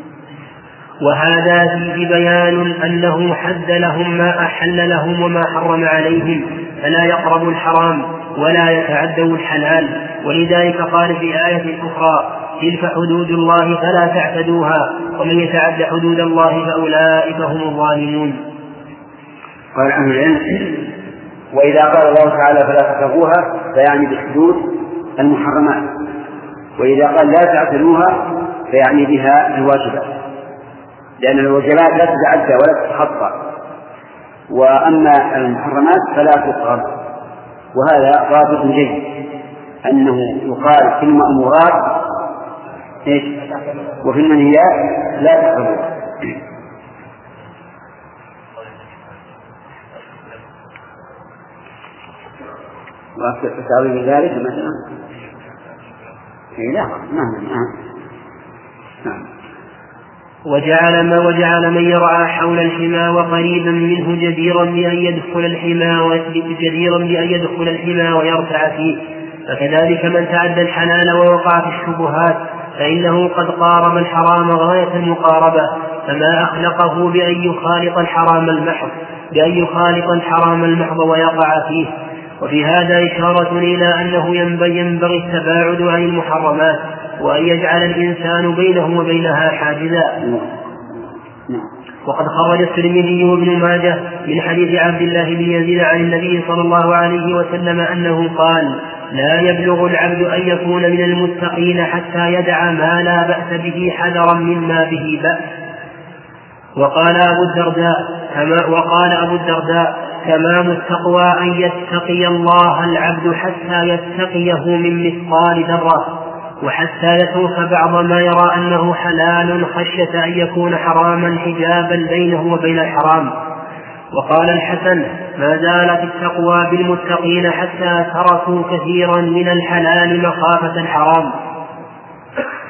وهذا فيه بيان أنه حد لهم ما أحل لهم وما حرم عليهم، فلا يقربوا الحرام ولا يتعدوا الحلال. ولذلك قال في آية أخرى تلك حدود الله فلا تعتدوها ومن يتعد حدود الله فأولئك هم الظالمون. قال أهل العلم وإذا قال الله تعالى فلا تقربوها فيعني بالحدود المحرمات، وإذا قال لا تعتدوها فيعني بها الواجبات، لأن الواجبات لا تتعدى ولا تتخطى، وأما المحرمات فلا تقرب. وهذا رابط جيد أنه يقال في المأمورات إيش وفي المنهيات لا تقربوها. وتعويض ذلك مثلا لا نعم. وجعل ما وجعل من يرعى حول الحمى وقريبا منه جديرا بأن يدخل الحمى جديرا بأن يدخل الحمى ويرتع فيه. فكذلك من تعدى الحلال ووقع في الشبهات فإنه قد قارب الحرام غاية المقاربة، فما أخلقه بأن يخالط الحرام المحض بأن يخالط الحرام المحض ويقع فيه. وفي هذا إشارة إلى أنه ينبغي التباعد عن المحرمات وأن يجعل الإنسان بينه وبينها حاجزا. وقد خرج الترمذي وابن ماجه من حديث عبد الله بن يزيد عن النبي صلى الله عليه وسلم أنه قال لا يبلغ العبد أن يكون من المتقين حتى يدع ما لا بأس به حذرا مما به بأس. وقال أبو الدرداء كما وقال أبو الدرداء تمام التقوى أن يتقي الله العبد حتى يتقيه من مثقال ذرة، وحتى يترك بعض ما يرى أنه حلال خشية أن يكون حراما حجابا بينه وبين الحرام. وقال الحسن ما زالت التقوى بالمتقين حتى تركوا كثيرا من الحلال مخافة الحرام.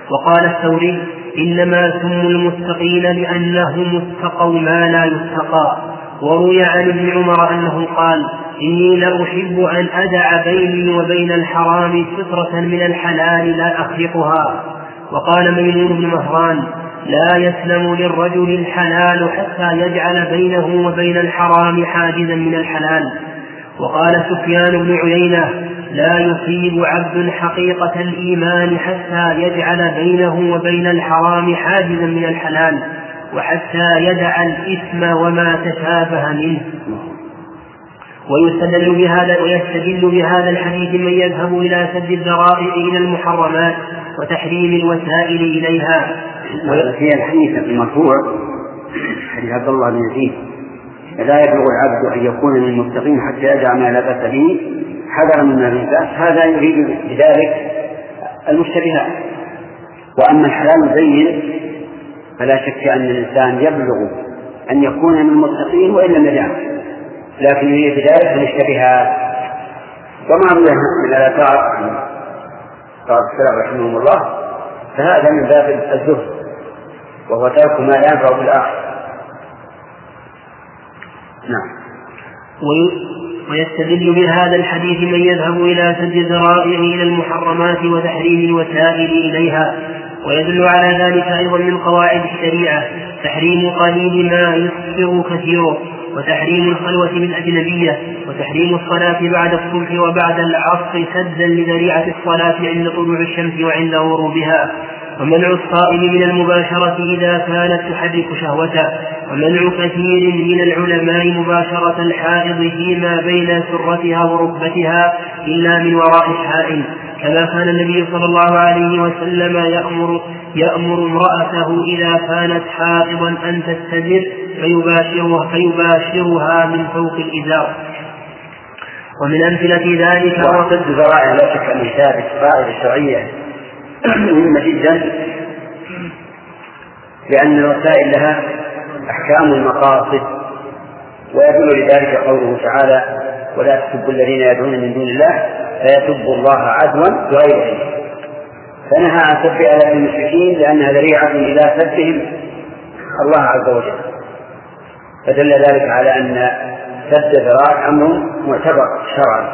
وقال الثوري إنما سموا المتقين لأنهم اتقوا ما لا يتقى. وروي عن ابن عمر أنه قال إني لأحب أن أدع بيني وبين الحرام سترة من الحلال لا أخلقها. وقال ميمون بن مهران لا يسلم للرجل الحلال حتى يجعل بينه وبين الحرام حاجزا من الحلال. وقال سفيان بن عيينة لا يصيب عبد حقيقة الإيمان حتى يجعل بينه وبين الحرام حاجزا من الحلال وحتى يدع الإثم وما تشابه منه. ويستدل بهذا, ويستدل بهذا الحديث من يذهب إلى سد الذرائع إلى المحرمات وتحريم الوسائل إليها. في الحديث المرفوع حديث عبد الله بن يزيد لا يبلغ العبد أن يكون من المتقين حتى يدع ما لا بأس به حذرا من الباس، هذا يريد بذلك المشتبهات. وأما الحلال البين فلا شك أن الإنسان يبلغ أن يكون من المتقين وإن لم يدعه، لكن يريد بذلك المشتبهات. وما روي من الآثار عن السلف رحمهم الله فهذا من باب الزهد وهو ترك ما لا ينفع في الآخرة. نعم. ويستدل بهذا الحديث من يذهب إلى سد الذرائع إلى المحرمات وتحريم الوسائل إليها. ويدل على ذلك أيضا من قواعد الشريعة تحريم قليل ما يسكر كثيره، وتحريم الخلوة بالأجنبية، وتحريم الصلاة بعد الصبح وبعد العصر سدا لذريعة الصلاة عند طلوع الشمس وعند غروبها، ومنع الصائم من المباشرة إذا كانت تحرك شهوته، ومنع كثير من العلماء مباشرة الحائض فيما بين سرتها وركبتها إلا من وراء حائل، كما كان النبي صلى الله عليه وسلم يأمر, يأمر امرأته إذا كانت حائضا أن تستدر فيباشرها, فيباشرها من فوق الإزار. ومن أمثلة ذلك وسد الذرائع لا شك أن ثابت قاعدة شرعية مهمة جدا، لأن الوسائل لها أحكام المقاصد، ويدل لذلك قوله تعالى ولا تسبوا الذين يدعون من دون الله فيسبوا الله عدوا بغير علم، فنهى عن سب آلهة المشركين لأنها ذريعة إلى سبهم الله عز وجل، فدل ذلك على أن سد الذرائع أمر معتبر شرعا.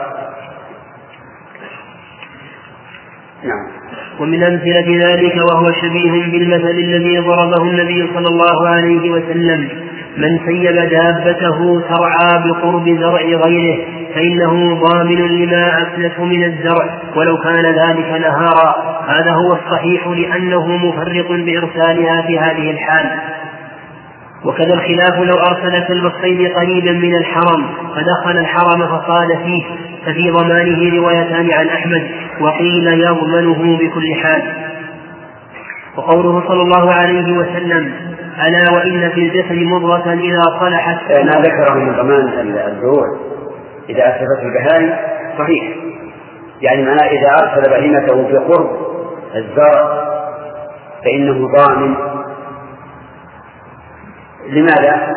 نعم. ومن أمثلة ذلك وهو شبيه بالمثل الذي ضربه النبي صلى الله عليه وسلم من سيب دابته ترعى بقرب زرع غيره فإنه ضامن لما أسلف من الزرع ولو كان ذلك نهارا. هذا هو الصحيح لأنه مفرط بإرسالها في هذه الحال. وكذا الخلاف لو أرسل كلب الصيد قريبا من الحرم فدخل الحرم فصاد فيه ففي ضمانه روايتان عن أحمد، وقيل يضمنه بكل حال. وقوله صلى الله عليه وسلم ألا وإن في الجسد مضغة إذا صلحت ما ذكره من ضمان الزروع إذا أسلفته البهائم صحيح، يعني معناه إذا أرسل بهيمته في قرب الزرع فإنه ضامن. لماذا؟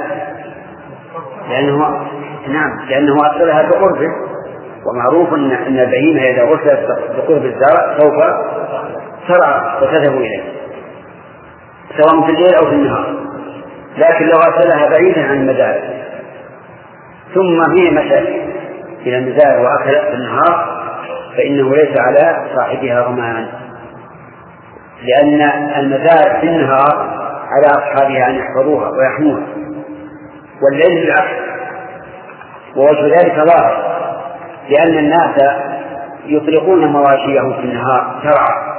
لأنه نعم لأنه أرسلها بقربه، ومعروف أن البهيمة إذا أرسلت بقرب الزرع سوف ترعى وتذهب إليه سواء في الليل أو في النهار، لكن لو أرسلها بعيدا عن المزارع ثم هي مشت إلى المزارع وأكلت في النهار فإنه ليس على صاحبها ضمان، لأن المزارع في النهار على أصحابها أن يحفظوها ويحموها، والليل بالعكس. ووجه ذلك ظاهر لأن الناس يطلقون مواشيهم في النهار ترعى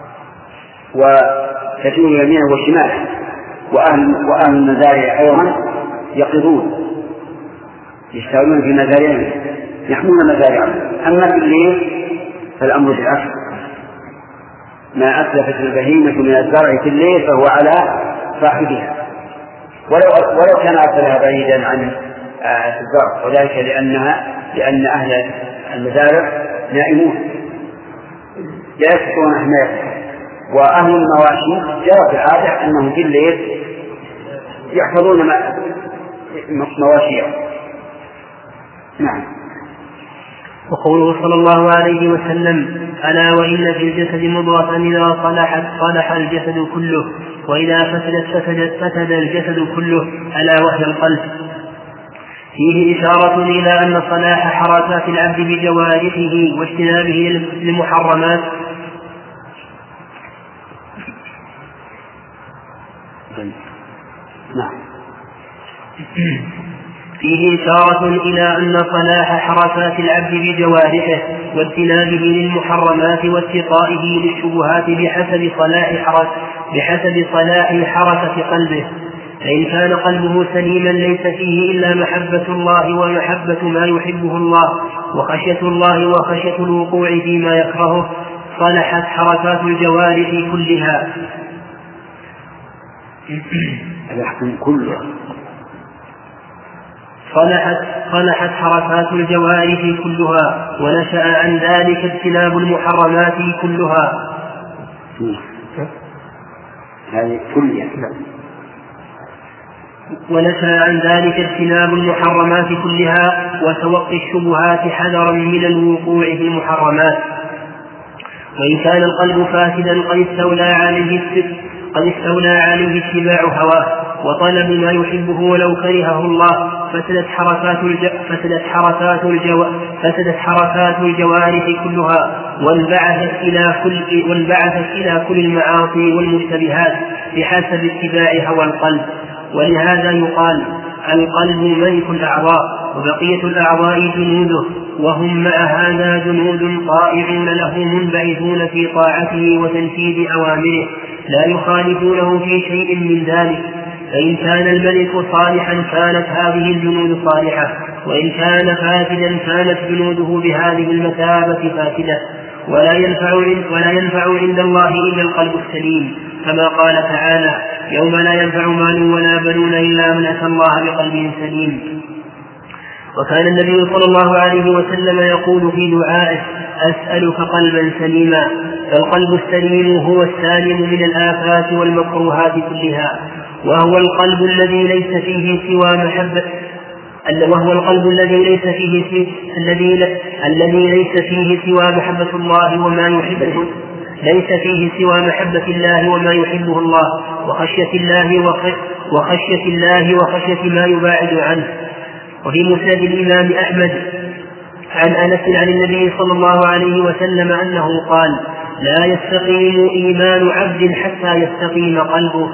وتجول يمينا وشمالا، وأهل, وأهل المزارع أيضا يقظون يشتغلون في مزارعهم يحمون مزارعهم. أما في الليل فالأمر بالعكس، ما أسلفت البهيمة من الزرع في الليل فهو على صاحبها ولو, ولو كان أرسلها بعيدا عن الزرع، وذلك لأنها لأن أهل المزارع نائمون لا يستطيعون حمايتها، وأهل المواشي جرى في العادة أنهم في الليل يحفظون مواشيهم. نعم. وقوله صلى الله عليه وسلم: ألا وإن في الجسد مضغة إذا صلحت صلح الجسد كله وإذا فسدت فسد, فسد الجسد كله ألا وهي القلب. فيه إشارة إلى أن صلاح حركات العبد بجوارحه واجتنابه للمحرمات فيه إشارة إلى أن صلاح حركات العبد بجوارحه واجتنابه للمحرمات واتقائه للشبهات بحسب صلاح حركة بحسب صلاح حركة قلبه. فإن كان قلبه سليما ليس فيه إلا محبة الله ومحبة ما يحبه الله وخشية الله وخشية الوقوع فيما يكرهه صلحت حركات الجوارح كلها كلها صلحت صلحت حركات الجوارح كلها ونشأ عن ذلك اجتناب المحرمات كلها. هذه كلها ونشأ عن ذلك اجتناب المحرمات كلها وتوقي الشبهات حذرا من الوقوع في المحرمات. وإن كان القلب فاسدا قد استولى عليه قد استولى عليه اتباع هواه وطلب ما يحبه ولو كرهه الله فسدت حركات الج... فسدت حركات الجو... فسدت حركات الجوارح كلها وانبعثت إلى كل وانبعثت إلى كل المعاصي والمشتبهات بحسب اتباع هوى القلب. ولهذا يقال: القلب ملك الأعضاء وبقية الأعضاء جنوده، وهم مع هذا جنود طائعون له منبعثون في طاعته وتنفيذ أوامره لا يخالفونه في شيء من ذلك. فإن كان الملك صالحا كانت هذه الجنود صالحة، وإن كان فاسدا كانت جنوده بهذه المثابة فاسدة. ولا ينفع ولا ينفع عند الله إلا القلب السليم، كما قال تعالى: يوم لا ينفع مال ولا بنون إلا من أتى الله بقلب سليم. وكان النبي صلى الله عليه وسلم يقول في دعائه: أسألك قلبا سليما. فالقلب السليم هو السالم من الآفات والمكروهات كلها، وهو القلب الذي ليس فيه سوى محبة وهو القلب الذي ليس فيه سوى الذي الذي ليس فيه سوى محبة الله وما يحبه ليس فيه سوى محبة الله وما يحبه الله وخشية الله وخشية الله وخشية ما يباعد عنه. وفي مسند الإمام أحمد عن أنس عن النبي صلى الله عليه وسلم أنه قال: لا يستقيم إيمان عبد حتى يستقيم قلبه.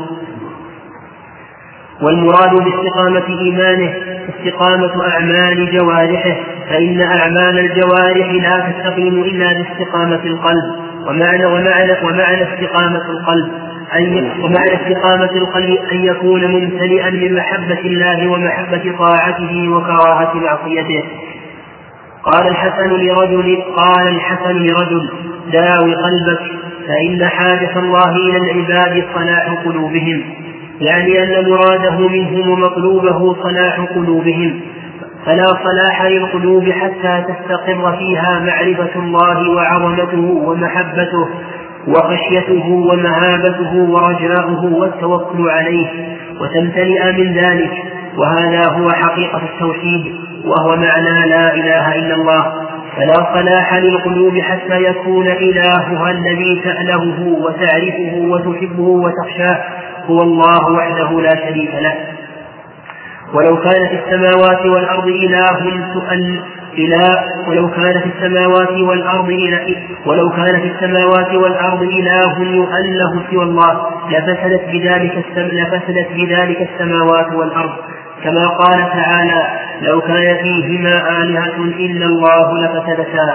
والمراد باستقامة إيمانه استقامة أعمال جوارحه، فإن أعمال الجوارح لا تستقيم إلا باستقامة القلب. ومعنى, ومعنى, ومعنى استقامة القلب أن ومعنى استقامة القلب أن يكون ممتلئا من محبة الله ومحبة طاعته وكراهة معصيته. قال الحسن لرجل قال الحسن لرجل: داوي قلبك، فإن حاجة الله إلى العباد صلاح قلوبهم، يعني أن مراده منهم ومطلوبه صلاح قلوبهم. فلا صلاح للقلوب حتى تستقر فيها معرفة الله وعظمته ومحبته وخشيته ومهابته ورجاؤه والتوكل عليه وتمتلئ من ذلك. وهذا هو حقيقة التوحيد، وهو معنى لا إله إلا الله. فلا صلاح للقلوب حتى يكون إلهها الذي تألهه وتعرفه وتحبه وتخشاه هو الله وحده لا شريك له. ولو كان في السماوات والأرض إله سؤال إله ولو كان في السماوات والأرض إله ولو كان في السماوات والأرض إله يؤله سوى الله لفسدت بذلك لفسدت بذلك السماوات والأرض، كما قال تعالى: لو كان فيهما آلهة إلا الله لفسدتا.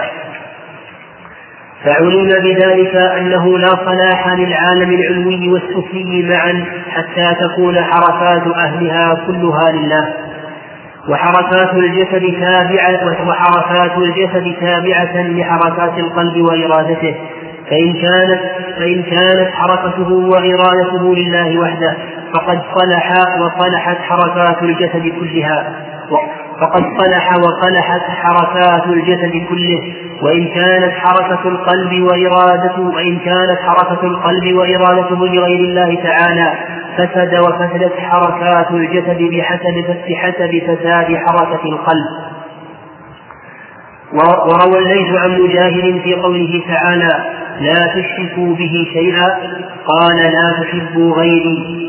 فعلم بذلك أنه لا صلاح للعالم العلوي والسفلي معا حتى تكون حركات أهلها كلها لله، وحركات الجسد تابعة وحركات الجسد تابعة لحركات القلب وإرادته. فإن كانت فإن كانت حركته وإرادته لله وحده فقد صلح وصلحت حركات الجسد كلها فقد صلح وصلحت حركات الجسد كله. وإن كانت حركة القلب وإرادته وإن كانت حركة القلب وإرادته لغير الله تعالى فسد وفسدت حركات الجسد بحسب بحسب فساد حركة القلب. وروى الليث عن مجاهد في قوله تعالى لا تشركوا به شيئا قال لا تحبوا غيري.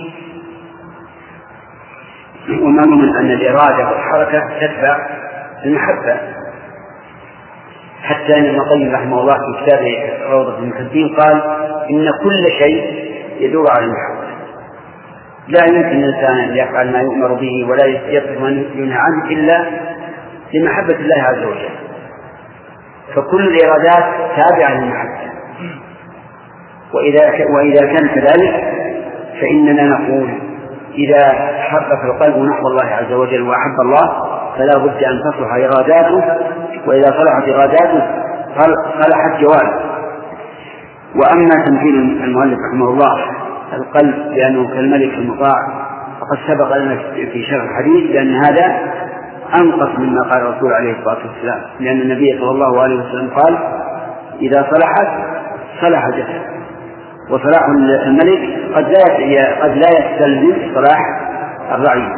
ومعلوم أن الإرادة والحركة تتبع المحبة، حتى أن ابن القيم رحمه الله في كتابه روضة المحبين قال إن كل شيء يدور على المحبة، لا يمكن الإنسان أن يفعل ما يؤمر به ولا يترك ما ينهى عنه إلا لمحبة الله عز وجل، فكل الإرادات تابعة للمحبة. وإذا وإذا كان كذلك فإننا نقول إذا حرك القلب نحو الله عز وجل وأحب الله فلا بد أن تصلح إراداته، وإذا صلحت إراداته صلحت جواره. وأما تمثيل المؤلف رحمه الله القلب بأنه كالملك المطاع فقد سبق لنا في شرح الحديث بأن هذا أنقص مما قال الرسول عليه الصلاة والسلام، لأن النبي صلى الله عليه وسلم قال إذا صلحت صلح الجسد، وصلاح الملك قد لا قد لا يستلزم صلاح الرعية.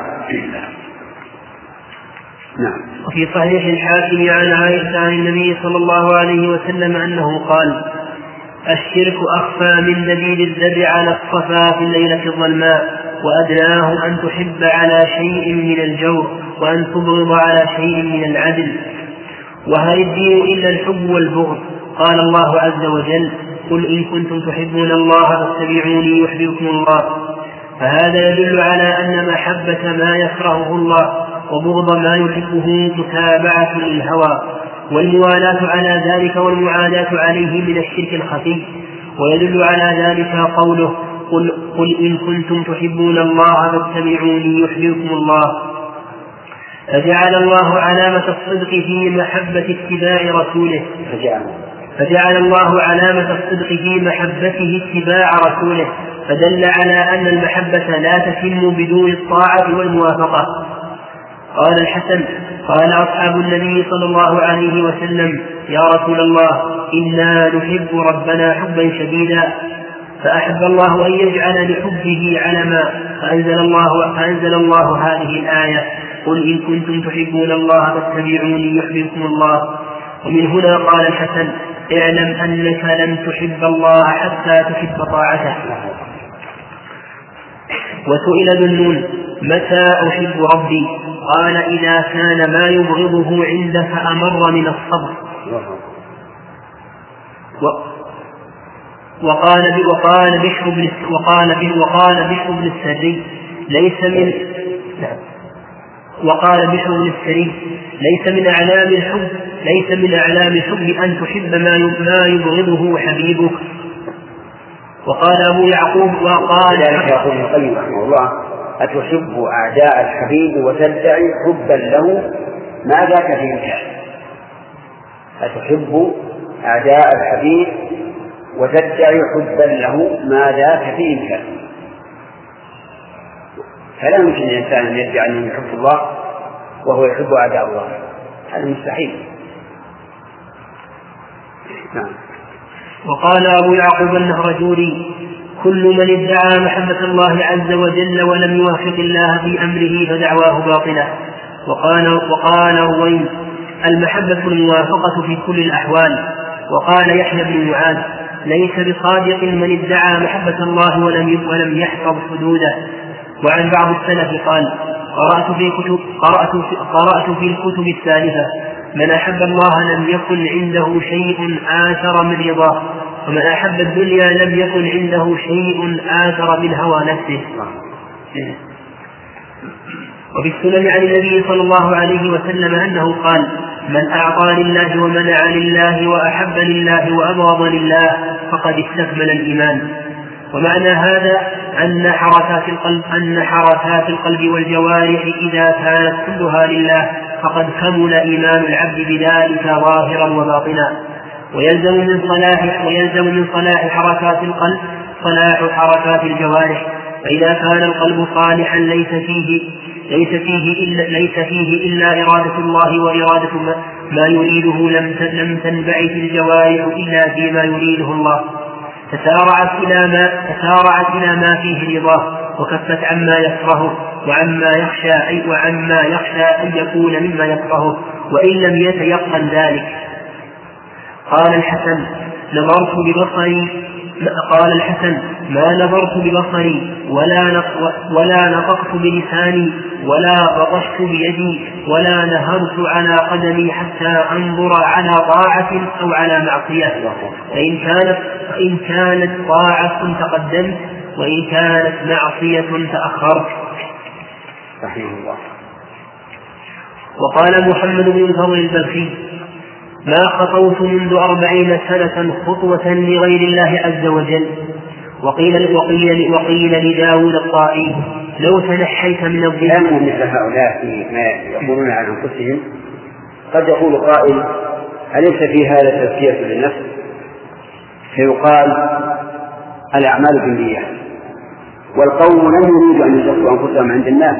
نعم. وفي صحيح الحاكم عن عائشة عن النبي صلى الله عليه وسلم أنه قال الشرك أخفى من دليل الذبح على الصفا في الليلة الظلماء، وأدناه أن تحب على شيء من الجور وأن تبغض على شيء من العدل، وهل الدين إلا الحب والبغض؟ قال الله عز وجل قل إن كنتم تحبون الله فاتبعوني يحببكم الله. فهذا يدل على أن محبة ما يكرهه الله وبغض ما يحبه متابعة للهوى، والموالاة على ذلك والمعاداة عليه من الشرك الخفي. ويدل على ذلك قوله قل, قل إن كنتم تحبون الله فاتبعوني يحببكم الله. فجعل الله علامة الصدق في محبة اتباع رسوله فجعل الله علامة الصدق في محبته اتباع رسوله فدل على أن المحبة لا تتم بدون الطاعة والموافقة. قال الحسن قال أصحاب النبي صلى الله عليه وسلم يا رسول الله إنا نحب ربنا حبا شديدا، فأحب الله أن يجعل لحبه علما، فأنزل الله, فأنزل الله هذه الآية قل إن كنتم تحبون الله فاتبعوني يحببكم الله. ومن هنا قال الحسن اعلم أنك لن تحب الله حتى تحب طاعته. وسئل ذو النون متى أحب ربي؟ قال إذا كان ما يبغضه عندك أمر من الصبر. وقال وقال بشر بن وقال وقال بشر بن السري ليس من وقال بشر بن السري ليس من أعلام الحب ليس من أعلام الحب أن تحب ما يبغضه حبيبك. وقال أبو يعقوب وقال ذلك يقول ابن القيم رحمه الله أتحب أعداء الحبيب وتدعي حبا له ما ذاك في إمكان. أتحب أعداء الحبيب وتدعي حبا له ما ذاك في إمكان. فلا يمكن الإنسان أن يدعي أنه يحب الله وهو يحب أعداء الله، هذا مستحيل. نعم. وقال أبو يعقوب النهرجوري كل من ادعى محبة الله عز وجل ولم يوافق الله في أمره فدعواه باطلة. وقال وقال روين المحبة الموافقة في كل الأحوال. وقال يحيى بن معاذ ليس بصادق من ادعى محبة الله ولم ولم يحفظ حدوده. وعن بعض السلف قال قرأت في كتب قرأت في, قرأت في الكتب الثالثة من أحب الله لم يكن عنده شيء آثر من رضاه، ومن أحب الدنيا لم يكن عنده شيء آثر من هوى نفسه. وفي السنن عن النبي صلى الله عليه وسلم أنه قال من أعطى لله ومنع لله وأحب لله وأبغض لله فقد استكمل الإيمان. ومعنى هذا أن حركات القلب أن حركات القلب والجوارح إذا كانت كلها لله فقد كمل إيمان العبد بذلك ظاهرا وباطنا. ويلزم من صلاح ويلزم من صلاح حركات القلب صلاح حركات الجوارح. فإذا كان القلب صالحا ليس فيه ليس فيه إلا ليس فيه إلا إرادة الله وإرادة ما يريده لم لم تنبعث الجوارح إلا فيما يريده الله. تسارعت إلى ما تسارعت إلى ما فيه رضاه وكفت عما يكرهه وعما يخشى أي وعما يخشى أن يكون مما يكرهه وإن لم يتيقن ذلك. قال الحسن نظرت ببصري قال الحسن ما نظرت ببصري ولا ولا نطقت بلساني ولا بطشت بيدي ولا نهرت على قدمي حتى أنظر على طاعة أو على معصية، فإن كانت, فإن كانت طاعة تقدمت وإن كانت معصية تأخرت. رحمه الله. وقال محمد بن الفضل البلخي ما خطوت منذ أربعين سنة خطوة لغير الله عز وجل. وقيل, وقيل, وقيل لداود الطائي لو تنحيت من الظلم. كانوا مثل هؤلاء ما يقولون عن أنفسهم قد يقول قائل أليس في هذا تزكية للنفس؟ فيقال الأعمال بالنيات، والقوم لم يريدوا أن يزكوا أنفسهم عند الناس،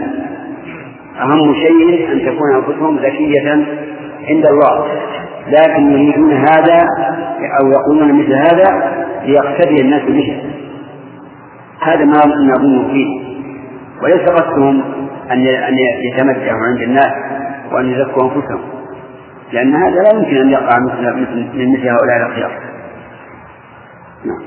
أهم شيء أن تكون أنفسهم زكية عند الله، لكن يريدون هذا أو يقولون مثل هذا ليقتدي الناس به. هذا ما نظن فيه، وليس قصدهم أن يتمتعوا عند الناس وأن يزكوا أنفسهم، لأن هذا لا يمكن أن يقع من مثل هؤلاء الأخيار. نعم.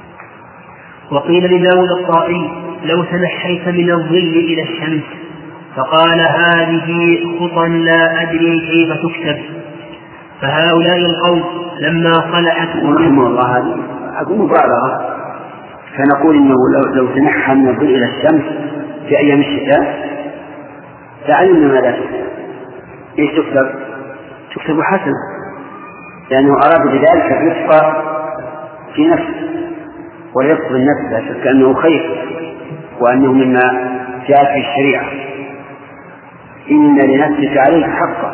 وقيل لداود الطائي لو تنحيت من الظل إلى الشمس، فقال هذه خطى لا أدري كيف تكتب. فهؤلاء القوم لما صلحت رحمه الله هذه أقول مبالغة، فنقول إنه لو, لو تنحى من الظل إلى الشمس في أيام الشتاء تعلمنا ماذا تكتب. إيش تكتب؟ تكتب حسن، لأنه أراد بذلك الرفق في نفسه، والرفق بالنفس لا شك أنه خير وأنه مما جاء في الشريعة إن لنفسك عليك حقا.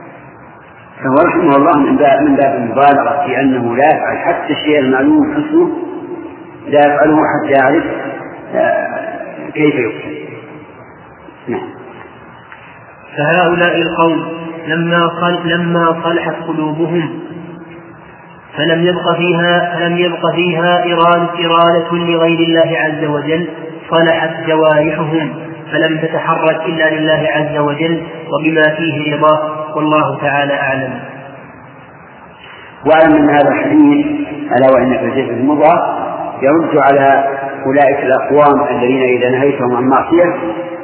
فهو رحمه الله من باب من باب المبالغة في أنه لا يفعل حتى الشيء المعلوم حسنه لا يفعله حتى يعرف كيف يكتب. نعم. فهؤلاء القوم لما صل لما صلحت قلوبهم فلم يبق فيها فلم يبق فيها إرادة إرادة لغير الله عز وجل، صلحت جوارحهم فلم تتحرك إلا لله عز وجل وبما فيه رضاه، والله تعالى أعلم. واعلم من هذا الحديث ألا وإن في الجسد المضغة يرد على أولئك الأقوام الذين إذا نهيتهم عن معصية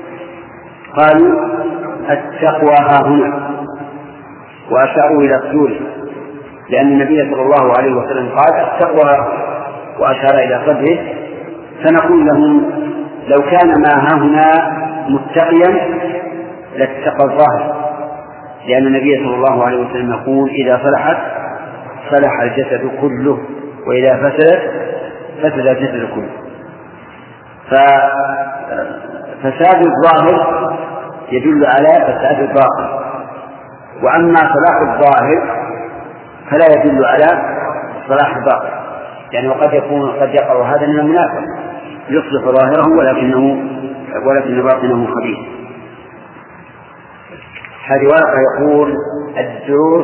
قالوا التقوى ها هنا، وأشاروا إلى السور، لأن النبي صلى الله عليه وسلم قال التقوى وأشار إلى صدره. فنقول لهم لو كان ما ها هنا متقيا لاتقى الظاهر، لأن النبي صلى الله عليه وسلم يقول إذا صلحت صلح الجسد كله وإذا فسدت فسد الجسد كله. ففساد الظاهر يدل على فساد الباطن، وأما صلاح الظاهر فلا يدل على صلاح الباطن، يعني وقد يكون قد يقع هذا من المنافق يصلح ظاهره ولكنه ولكن باطنه خبيث. هذه ورقة يقول الدروس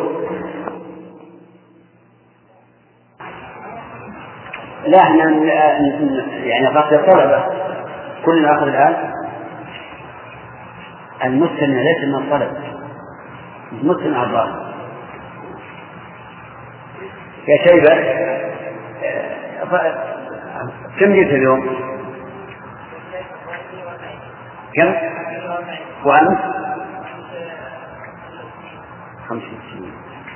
لا احنا يعني قصد الطلبة كل أخذ الآن المسلم ليس من الطلب، المسلم أربعة يا شيبة كم جئت اليوم؟ كم؟ وأنت؟ خمسين سنين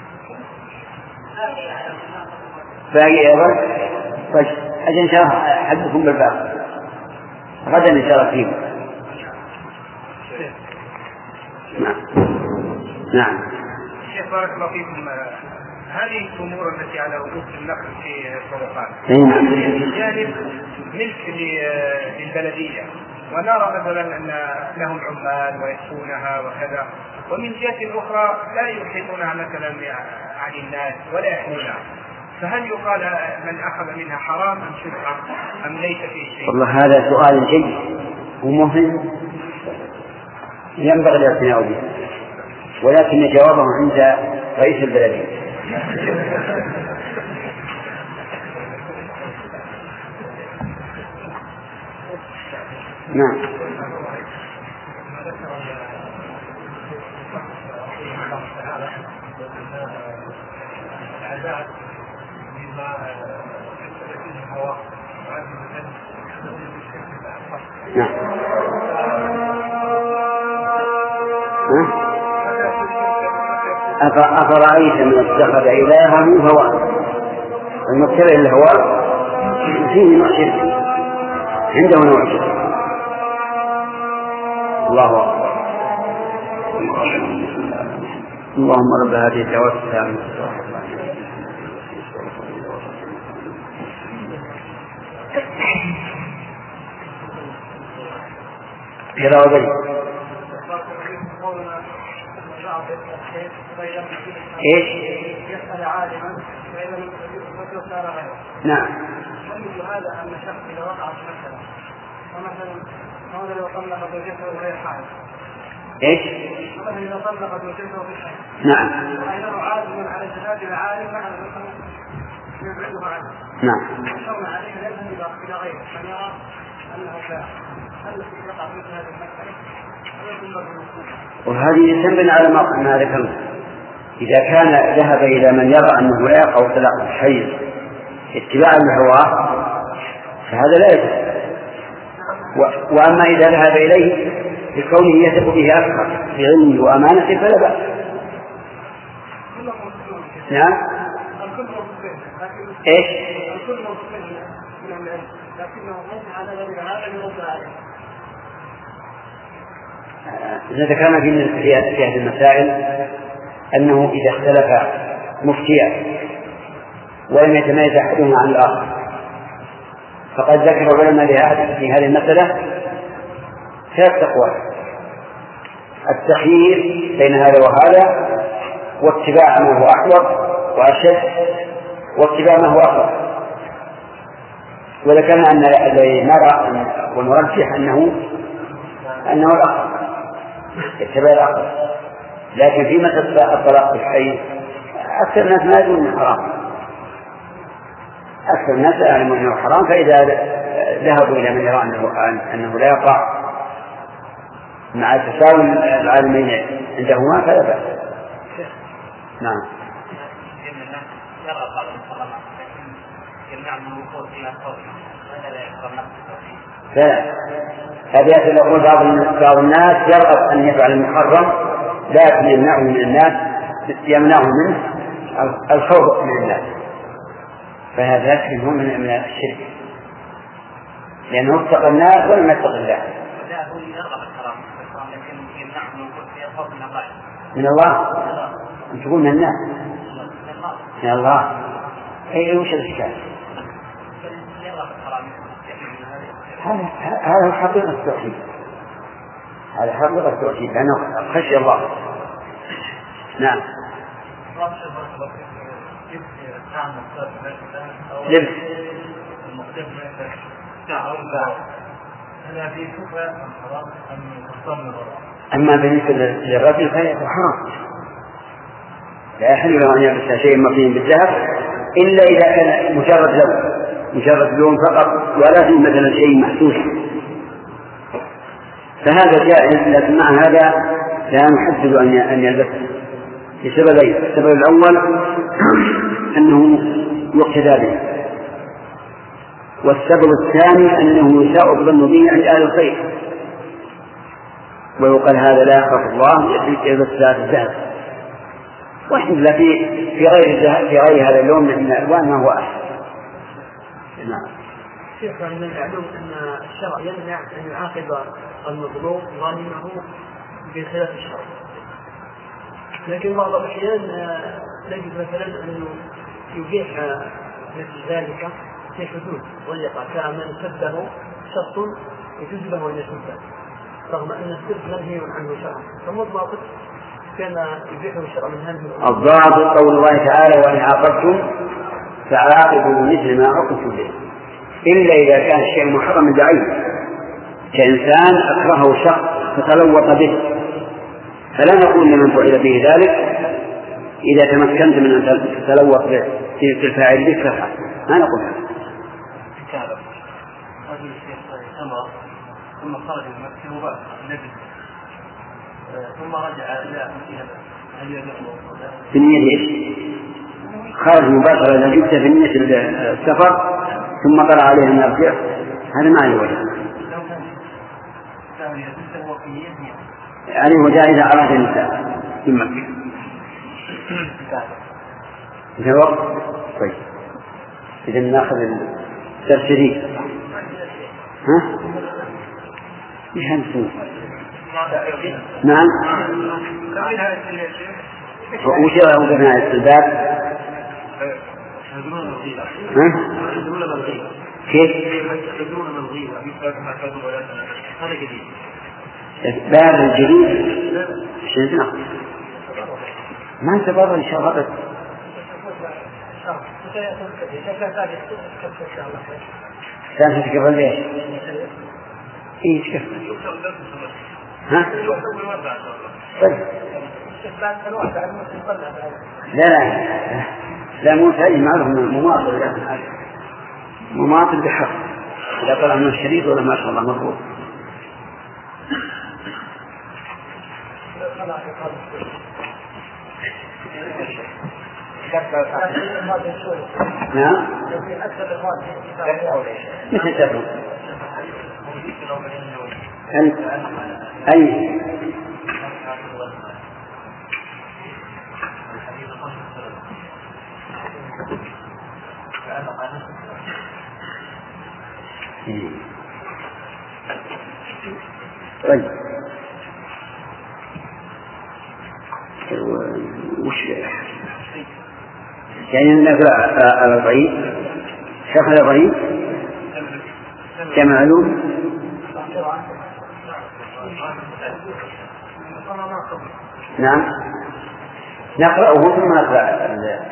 باقي أيضا. طيب أجل إن شاء الله أحدكم بالباقي غدا إن شاء الله فيه. نعم نعم. شيخ بارك الله فيكم، هذه الأمور التي على وجوه النقل في الطرقات من جانب ملك للبلدية، ونرى مثلا أن لهم عمال ويكفونها وكذا، ومن جهة أخرى لا يحيطونها مثلا عن الناس ولا يحمونها، فهل يقال من أخذ منها حرام أم شبهة أم ليس فيه شيء؟ والله هذا سؤال جيد ومهم ينبغي الاعتناء به، ولكن جوابه عند رئيس البلدية. نعم. العادات بما فيه الهواء وعدم الذنب نعم. أفرأيت من اتخذ إلهه هواه المتبع الهواء فيه نوع شرك عنده نوع شرك. الله أكبر. اللهم رب هذه الدعوات التامة كذا وذلك. ايش؟ يسأل عالما فإذا لم يكن صار غيره. نعم. مثل هذا أن شخص إذا وقع في مسألة فمثلا مثلا لو طلق زوجته غير حائض. ايش؟ مثلا إذا طلق زوجته غير حائض. نعم. وأنه عالم على الزواج العالم مع مثلا يبعده عنه. نعم. شرع عليه يذهب إلى غيره فيرى أنه كافر. هل يقع في هذه المسألة؟ وهذه تنبني على ما ذكرنا. إذا كان ذهب إلى من يرى أنه لا يقع طلاق الحيض اتباعا لهواه فهذا لا يجوز. وأما إذا ذهب إليه بكونه يثق به أكثر بعلمه وأمانته فلا بأس. نعم. إيش؟ ذكرنا في هذه المسائل أنه إذا اختلف مفتيان ولم يتميز أحدهما عن الآخر فقد ذكر العلماء في هذه المسألة ثلاث أقوال: التخيير بين هذا وهذا، واتباع ما هو أحوط وأشد، واتباع ما هو أقرب. وذكرنا أن الذي نرى ونرجح أنه أنه الأقرب اتباع الأقرب. لكن في مسألة الطلاق بالحيض أكثر الناس ما يدرون أنه حرام، أكثر الناس يعلمون أنه حرام، فإذا ذهبوا إلى من يرى أنه, أنه لا يقع مع تساوي العالمين عندهما فلا بأس. نعم. لا، هذا يقول بعض الناس يرغب أن يفعل المحرم لكن يمنعه من الناس، يمنعه منه الخوف من الناس، فهذا يكفي من من الشرك لأنه اتقى الناس ولم يتق الله. لا، هو يرغب الحرام لكن يمنعه من الخوف من الله. من الله؟ أن تقول من الناس؟ من الله. أي وش الإشكال؟ هذا حقيقة التوحيد، هذا حقيقة التوحيد لأنه خشي الله. نعم. لبس أما بالنسبة للرجل فهي حرام، لا يحل له أن يلبس شيء مطين بالذهب إلا إذا كان مجرد لون مجرد لون فقط ولا في مثلا شيء محسوس، فهذا جائز. لكن مع هذا لا نحدد أن يلبسه لسببين: السبب الأول أنه يقتدى به، والسبب الثاني أنه يساء الظن به عند أهل الخير، ويقال هذا لا يخاف الله يلبس ذات الذهب، وإحنا في في غير في غير هذا اللون من الألوان ما هو أحسن. نعم. شيخ، من المعلوم أن الشرع يمنع أن يعاقب المظلوم ظالمه بخلاف الشرع، لكن بعض الأحيان نجد مثلا أنه يبيح مثل ذلك في حدود ضيقة كمن سبه شرط يجوز له أن يسبه رغم أن السب منهي عنه شرعا، فما الضابط كان يبيحه الشرع من هذه؟ الضابط قول الله تعالى: وإن عاقبتم فعاقبوا مثل ما عوقبتم به، إلا إذا كان الشيء محرم بعينه كإنسان أكرهه شخص فتلوط به، فلا نقول لمن فعل به ذلك إذا تمكنت من أن تتلوط به في الفاعل به فافعل، ما نقول هذا. رجل أمر ثم خرج من المكتوبة نجد ثم رجع إلى هل يجوز بنية إيش؟ خرج مباشرة إلى جدة في نية السفر ثم طلع عليه أن يرجع، هذا ما له وجه. يعني هو جاء إذا أراد النساء في مكة. إذا وقت طيب إذا نأخذ الترشيد. ها؟ إيش هنسوه؟ نعم. وش يرى بناء السلبات؟ ها؟ كيف؟ هذا جديد. باب الجديد شيء ما تبرر إن شاء الله. كان في قبل ليش؟ إيش كيف؟ ها؟ طيب. لا لا لا مو شيء معلوم مماطل مماطل بحق إذا طلع من الشديد ولا ما شاء الله مفروض. نعم مثل تفهم أي طيب وش يعني نقرأ الأربعين شرح الأربعين كمعلوم. نعم نقرأه ثم نقرأ.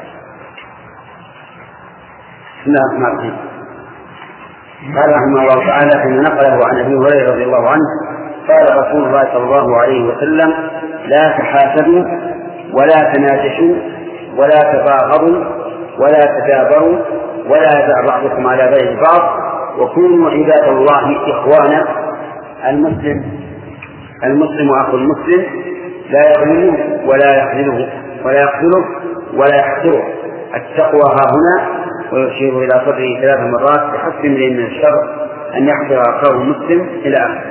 بسم الله الرحمن الرحيم. قال رحمه الله تعالى فيما نقله عن أبي هريرة رضي الله عنه قال رسول الله صلى الله عليه وسلم لا تحاسدوا ولا تناجشوا ولا تباغضوا ولا تدابروا ولا يدع بعضكم على بيع بعض وكونوا عباد الله إخوانا. المسلم المسلم أخو المسلم لا يظلمه ولا يخذله ولا يخذله ولا يحقره. التقوى ها هنا ويشير إلى صدره ثلاث مرات بحسب من الشر أن يحضر أخاه المسلم إلى آخره.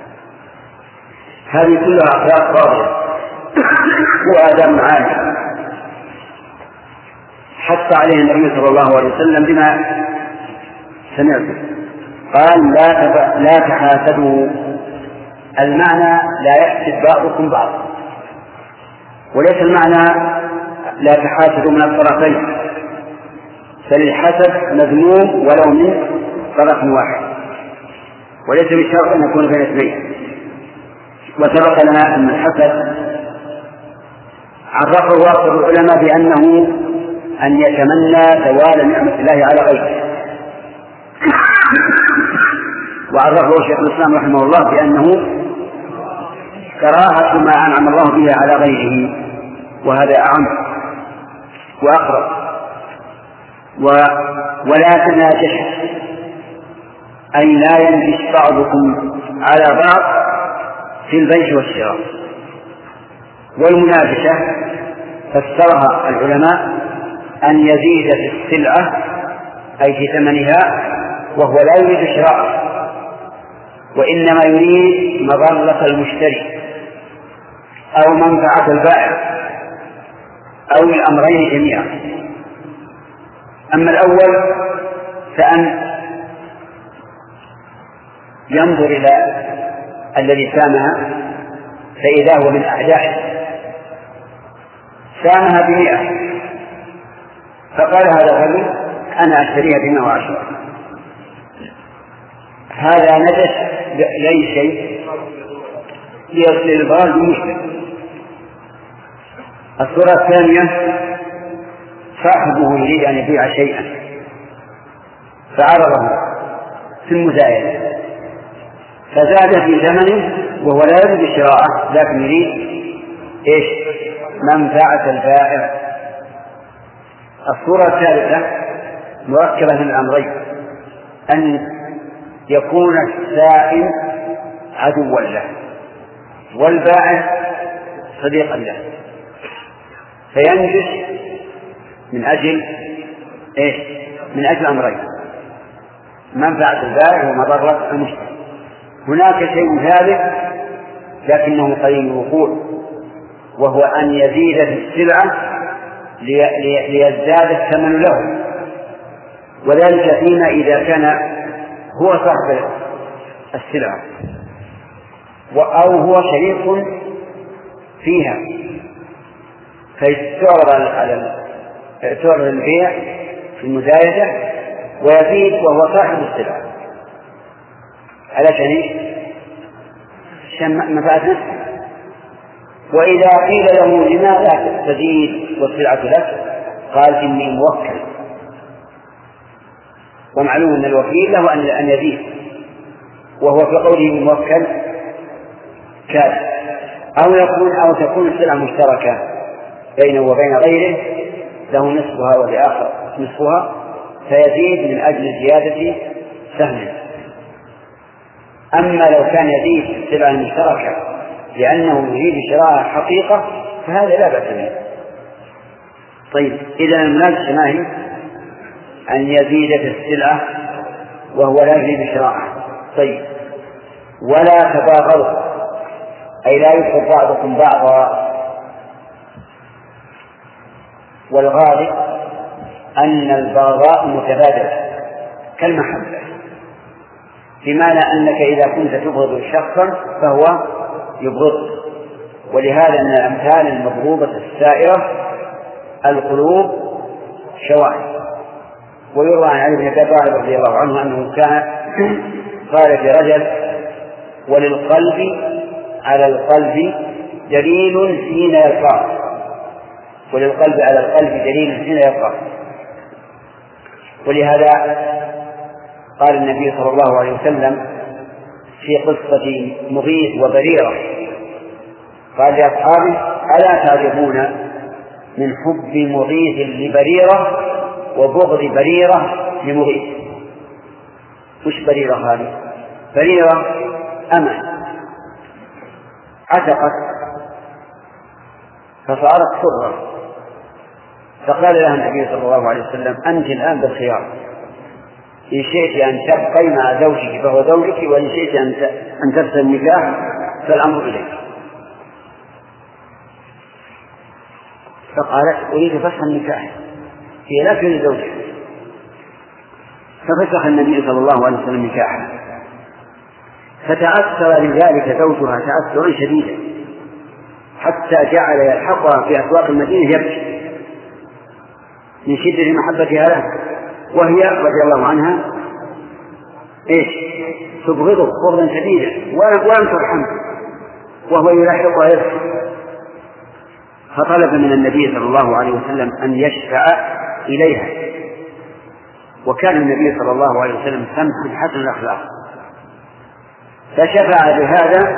هذه كلها أخلاق فاضلة وآداب معاني حتى عليه النبي صلى الله عليه وسلم بما سمعته. قال لا تب... لا تحاسدوا. المعنى لا يحسد بعضكم بعض، وليس المعنى لا تحاسدوا من الطرفين، فالحسد مذموم ولو من طرف واحد وليس بشرط أن يكون بين اثنين. وسبق لنا أن الحسد عرفه أكثر العلماء بأنه أن يتمنى زوال نعمة الله على غيره، وعرفه شيخ الإسلام رحمه الله بأنه كراهة ما أنعم الله به على غيره، وهذا أعم وأقرب. و... ولا تناجش أي لا ينجش بعضكم على بعض في البيع والشراء. والمناجشة فسرها العلماء أن يزيد في السلعة أي في ثمنها وهو لا يريد شراءه وإنما يريد مضرة المشتري أو منفعة البائع أو الأمرين جميعا. أما الأول فأن ينظر إلى الذي سامها فإذا هو من أعدائه سامها بمئة فقال هذا الرجل أنا أشتريها بمئة وعشرة، هذا نجس لأي شيء للإضرار بالمشكلة. الصورة الثانية صاحبه يريد أن يبيع شيئا فعرضه في المزايدة فزاد في ثمنه وهو لا يريد شراءه لكن يريد إيش؟ منفعة البائع. الصورة الثالثة مركبة من الأمرين أن يكون السائل عدوا له والبائع صديقا له فينجش من أجل إيش؟ من أجل أمرين: منفعة البائع ومضرة المشتري. هناك شيء ثالث لكنه قليل الوقوع، وهو أن يزيد في السلعة ليزداد الثمن له، وذلك فيما إذا كان هو صاحب السلعة أو هو شريك فيها، فيستعرض على تعرض البيع في المزايدة ويزيد وهو صاحب السلعة علشان إيش؟ عشان منفعة نفسه. وإذا قيل له لماذا تزيد والسلعة لك؟ قال إني موكل، ومعلوم أن الوكيل له أن يزيد، وهو في قوله موكل كاذب. أو يكون أو تكون السلعة مشتركة بينه وبين غيره، له نصفها ولآخر نصفها، فيزيد من أجل زيادة سهم. أما لو كان يزيد السلعة المشتركة لأنه يريد شراء حقيقة فهذا لا بأس به. طيب، إذا المناقشة ما هي؟ أن يزيد في السلعة وهو لا يريد شراءها. طيب، ولا تباغضوا، أي لا يحب بعضكم بعضا. والغالب أن البغضاء متبادلة كالمحبة، بمعنى أنك إذا كنت تبغض شخصا فهو يبغض. ولهذا من الأمثال المضروبة السائرة القلوب شواهد. ويروى عن علي بن أبي طالب رضي الله عنه أنه كان قال في رجل: وللقلب على القلب دليل حين يلقاه، وللقلب على القلب دليل حين يلقاه. ولهذا قال النبي صلى الله عليه وسلم في قصة مغيث وبريرة، قال لأصحابه: ألا تعجبون من حب مغيث لبريرة وبغض بريرة لمغيث؟ مش بريرة هذه، بريرة أمة عتقت فصارت حرة، فقال لها النبي صلى الله عليه وسلم: أنت الآن بالخيار، إن شئت أن تبقي مع زوجك فهو زوجك، وإن شئت أن ترسل النكاح فالأمر إليك. فقالت: أريد فسخ النكاح، هي لا تريد زوجها. ففسخ النبي صلى الله عليه وسلم نكاحها، فتأثر لذلك زوجها تأثرا شديدا حتى جعل يلحقها في أسواق المدينة يبكي من شدة محبتها له، وهي رضي الله عنها إيش؟ تبغضه بغضا شديدا ولم ترحمه، وهو يلحقها يبكي. فطلب من النبي صلى الله عليه وسلم أن يشفع إليها، وكان النبي صلى الله عليه وسلم سمحا حسن الأخلاق، فشفع بهذا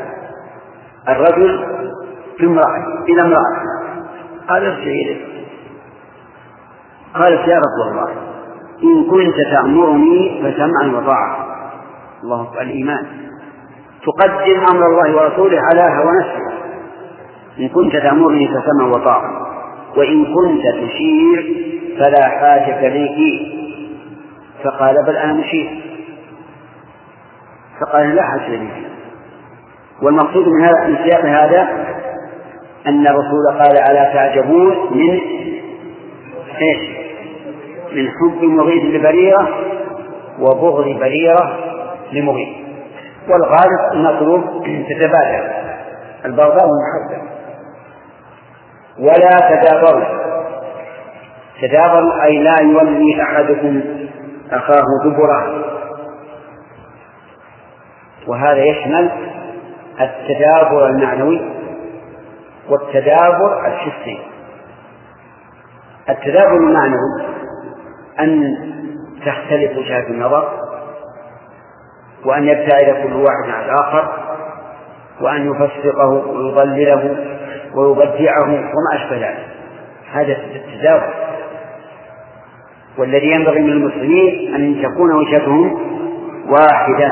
الرجل في امرأة إلى امرأة، قال: ارجعي إليه. قالت: يا رسول الله، إن كنت تأمرني فسمعا وطاعة. الله أكبر، الإيمان، تقدم أمر الله ورسوله على هوى نفسك. إن كنت تأمرني فسمعا وطاعة، وإن كنت تشير فلا حاجة لي فيه. فقال: بل أنا مشير. فقال: لا حاجة لي فيه. والمقصود من هذا من سياق هذا أن الرسول قال: ألا تعجبون من إيش؟ من حب مغيث لبريرة وبغض بريرة لمغيث. والغالب أن القلوب تتبادل البغضاء والمحبة. ولا تدابروا، تدابروا أي لا يولي أحدكم أخاه دبره، وهذا يشمل التدابر المعنوي والتدابر الحسي. التدابر المعنوي أن تختلف وجهات النظر، وأن يبتعد كل واحد عن الآخر، وأن يفسقه ويضلله ويبدعه وما أشبه ذلك. هذا التدابر، والذي ينبغي من المسلمين أن تكون وجهتهم واحدة،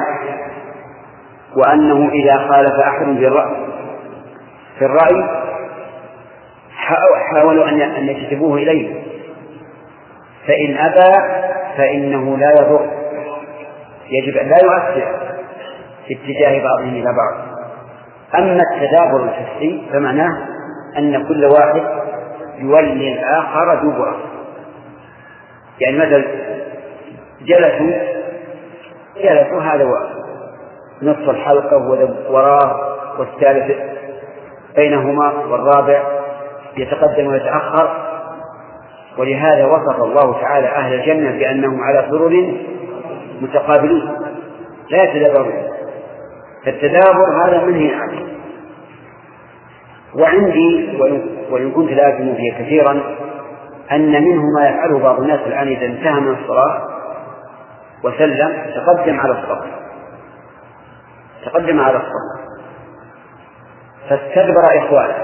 وأنه إذا خالف أحد بالرأي في الرأي حاولوا أن يجذبوه إليه فإن أبى فإنه لا يضر، يجب أن لا يؤثر في اتجاه بعضهم إلى بعض. أما التدابر الحسي فمعناه أن كل واحد يولي الآخر دبره، يعني مثلا جلسوا جلسوا هذا نصف الحلقة وراه والثالث بينهما والرابع يتقدم ويتأخر، ولهذا وصف الله تعالى أهل الجنة بأنهم على سرر متقابلين لا يتدابرون، فالتدابر هذا منهي عنه. وعندي وإن كنت لا أجزم فيه كثيرا أن منه ما يفعله بعض الناس الآن إذا انتهى من الصلاة وسلم تقدم على الصف تقدم على الصف فاستدبر إخوانه،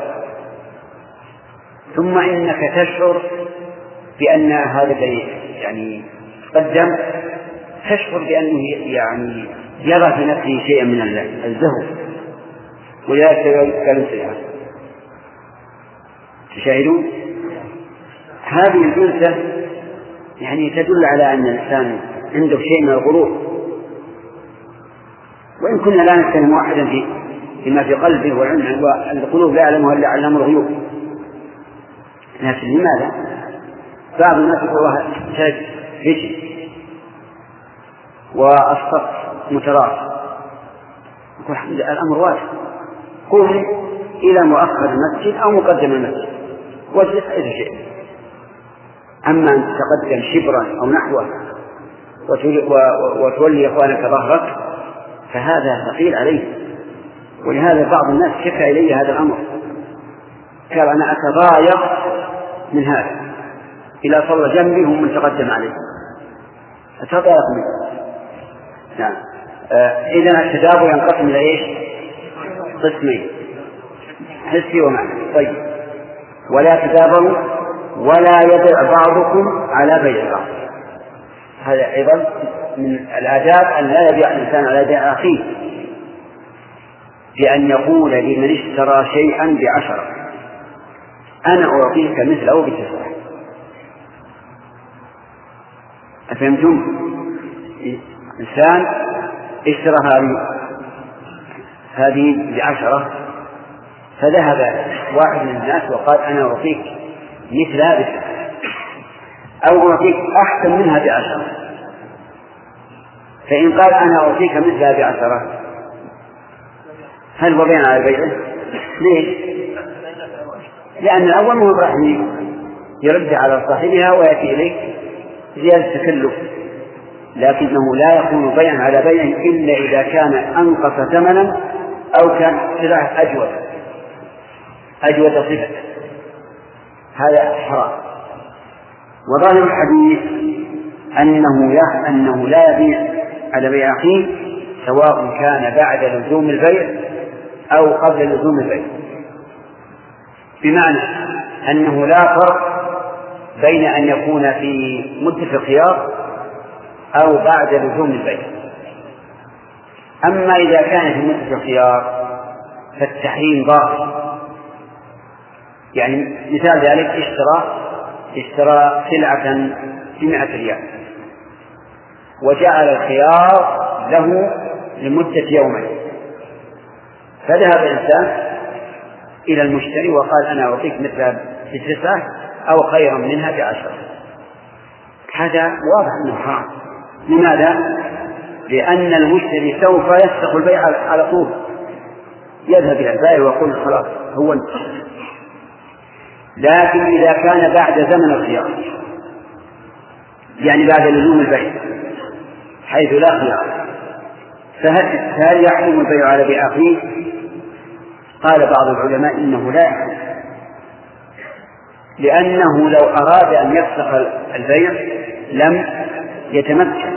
ثم إنك تشعر بأن هذا يعني تقدم، تشعر بأنه يعني يرى في نفسه شيئا من الزهو ولذلك كان سيئا. تشاهدون هذه الجلسة يعني تدل على أن الإنسان عنده شيء من الغرور، وإن كنا لا نتهم واحدا في فيما في قلبه والعلم والقلوب لا يعلمها إلا علام الغيوب، لكن لماذا؟ بعض الناس يقول الله هجي والصف متراص، يقول الأمر واضح، قم إلى مؤخر المسجد أو مقدم المسجد واجلس حيث شئت. أما أن تتقدم شبرا أو نحوه وتولي إخوانك ظهرك فهذا ثقيل عليه، ولهذا بعض الناس شكى إلي هذا الأمر، قال أنا أتضايق من هذا إلى صلى جنبي هم من تقدم عليه أتضايق منه. نعم. آه إذن التدابر ينقسم إلى إيش؟ قسمين، حسي ومعنى. طيب، ولا تدابروا ولا يدع بعضكم على بيع بعض، هذا أيضا من الآداب أن لا يبيع الإنسان على بيع أخيه، بأن يقول لمن اشترى شيئا بعشرة أنا أعطيك مثله بتسعة. أفهمتم؟ إنسان اشترى هذه هذه بعشرة، فذهب واحد من الناس وقال أنا أعطيك مثلها بتسعة أو أعطيك أحسن منها بعشرة، فإن قال أنا أعطيك مثلها بعشرة هل هو بيع على بيعه؟ ليش؟ لأن الأول هو راح يرد على صاحبها ويأتي إليك زيادة تكلف، لكنه لا يكون بيعا على بيع إلا إذا كان أنقص ثمنا أو كان سلعة أجود أجود صفة، هذا حرام. وظاهر الحديث أنه أنه لا يبيع على بيع أخيه سواء كان بعد لزوم البيع أو قبل لزوم البيع، بمعنى أنه لا فرق بين أن يكون في مدة الخيار أو بعد لزوم البيع. أما إذا كان في مدة الخيار فالتحريم ظاهر، يعني مثال ذلك اشترى اشترى سلعة بمئة ريال وجعل الخيار له لمدة يومين، فذهب الإنسان إلى المشتري وقال أنا أعطيك مثلها بتسعة أو خيرا منها بعشرة، هذا واضح أنه حرام. لماذا؟ لأن المشتري سوف يفسخ البيع على طول، يذهب إلى البائع ويقول خلاص هو انت. لكن إذا كان بعد زمن الخيار، يعني بعد لزوم البيع حيث لا خيار، فهل يحرم البيع على بيع أخيه؟ قال بعض العلماء إنه لا يحرم، لأنه لو أراد أن يفسخ البيع لم يتمكن،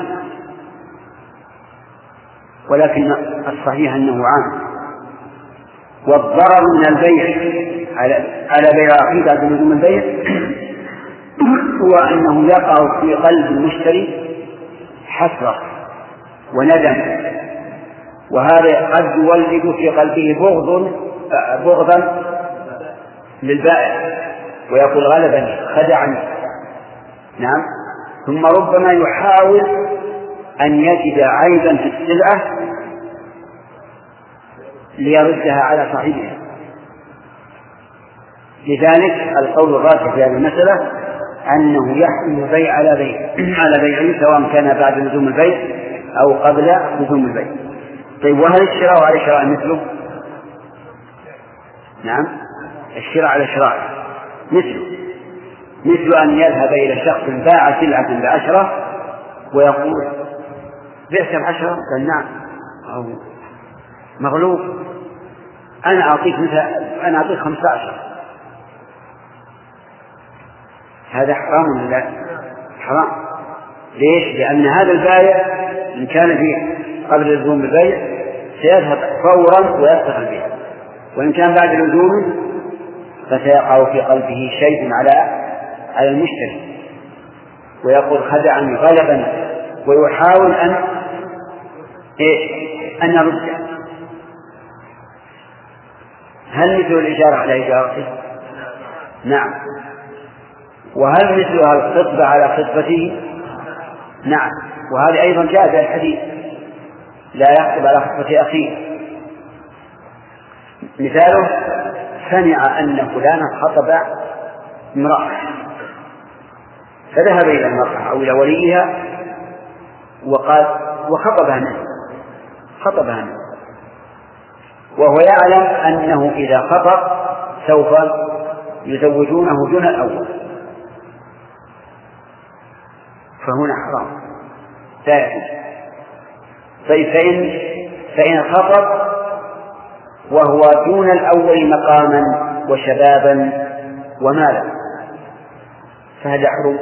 ولكن الصحيح أنه عام. والضرر من البيع على على بيع أخيه بعد لزوم البيع هو أنه يقع في قلب المشتري حسرة وندم، وهذا قد يولد في قلبه بغض بغضا للبائع ويقول غلبني خدعني. نعم، ثم ربما يحاول أن يجد عيبا في السلعة ليردها على صاحبها. لذلك القول الراجح في هذه المسألة أنه يحرم البيع على بيع على بيعه سواء كان بعد لزوم البيع أو قبل لزوم البيع. طيب وهل الشراء على شراء مثله؟ نعم، الشراء على شراء مثله، مثل أن يذهب إلى شخص باع سلعة بعشرة ويقول بعت بعشرة، قال نعم، أو مغلوب أنا أعطيك مثل أنا أعطيك خمسة عشر. هذا حرام ولا لا؟ حرام. ليش؟ لأن هذا البائع إن كان في قبل لزوم البيع سيذهب فورا ويفتح البيع، وإن كان بعد لزومه فسيقع في قلبه شيء على على المشتري ويقول خدعني غلبا ويحاول أن إيه أن يرد. هل مثل الإجارة على إجارته؟ نعم. وهل مثلها الخطبة على خطبته؟ نعم. وهذا أيضا جاء في الحديث لا يخطب على خطبة أخيه. مثاله سمع أن فلانا خطب امرأة فذهب إلى المرأة أو إلى وليها وقال وخطبها منه خطبها منه وهو يعلم أنه إذا خطب سوف يزوجونه دون الأول، فهنا حرام لا يجوز. طيب فإن فإن خطب وهو دون الأول مقاما وشبابا ومالا فهذا حرام.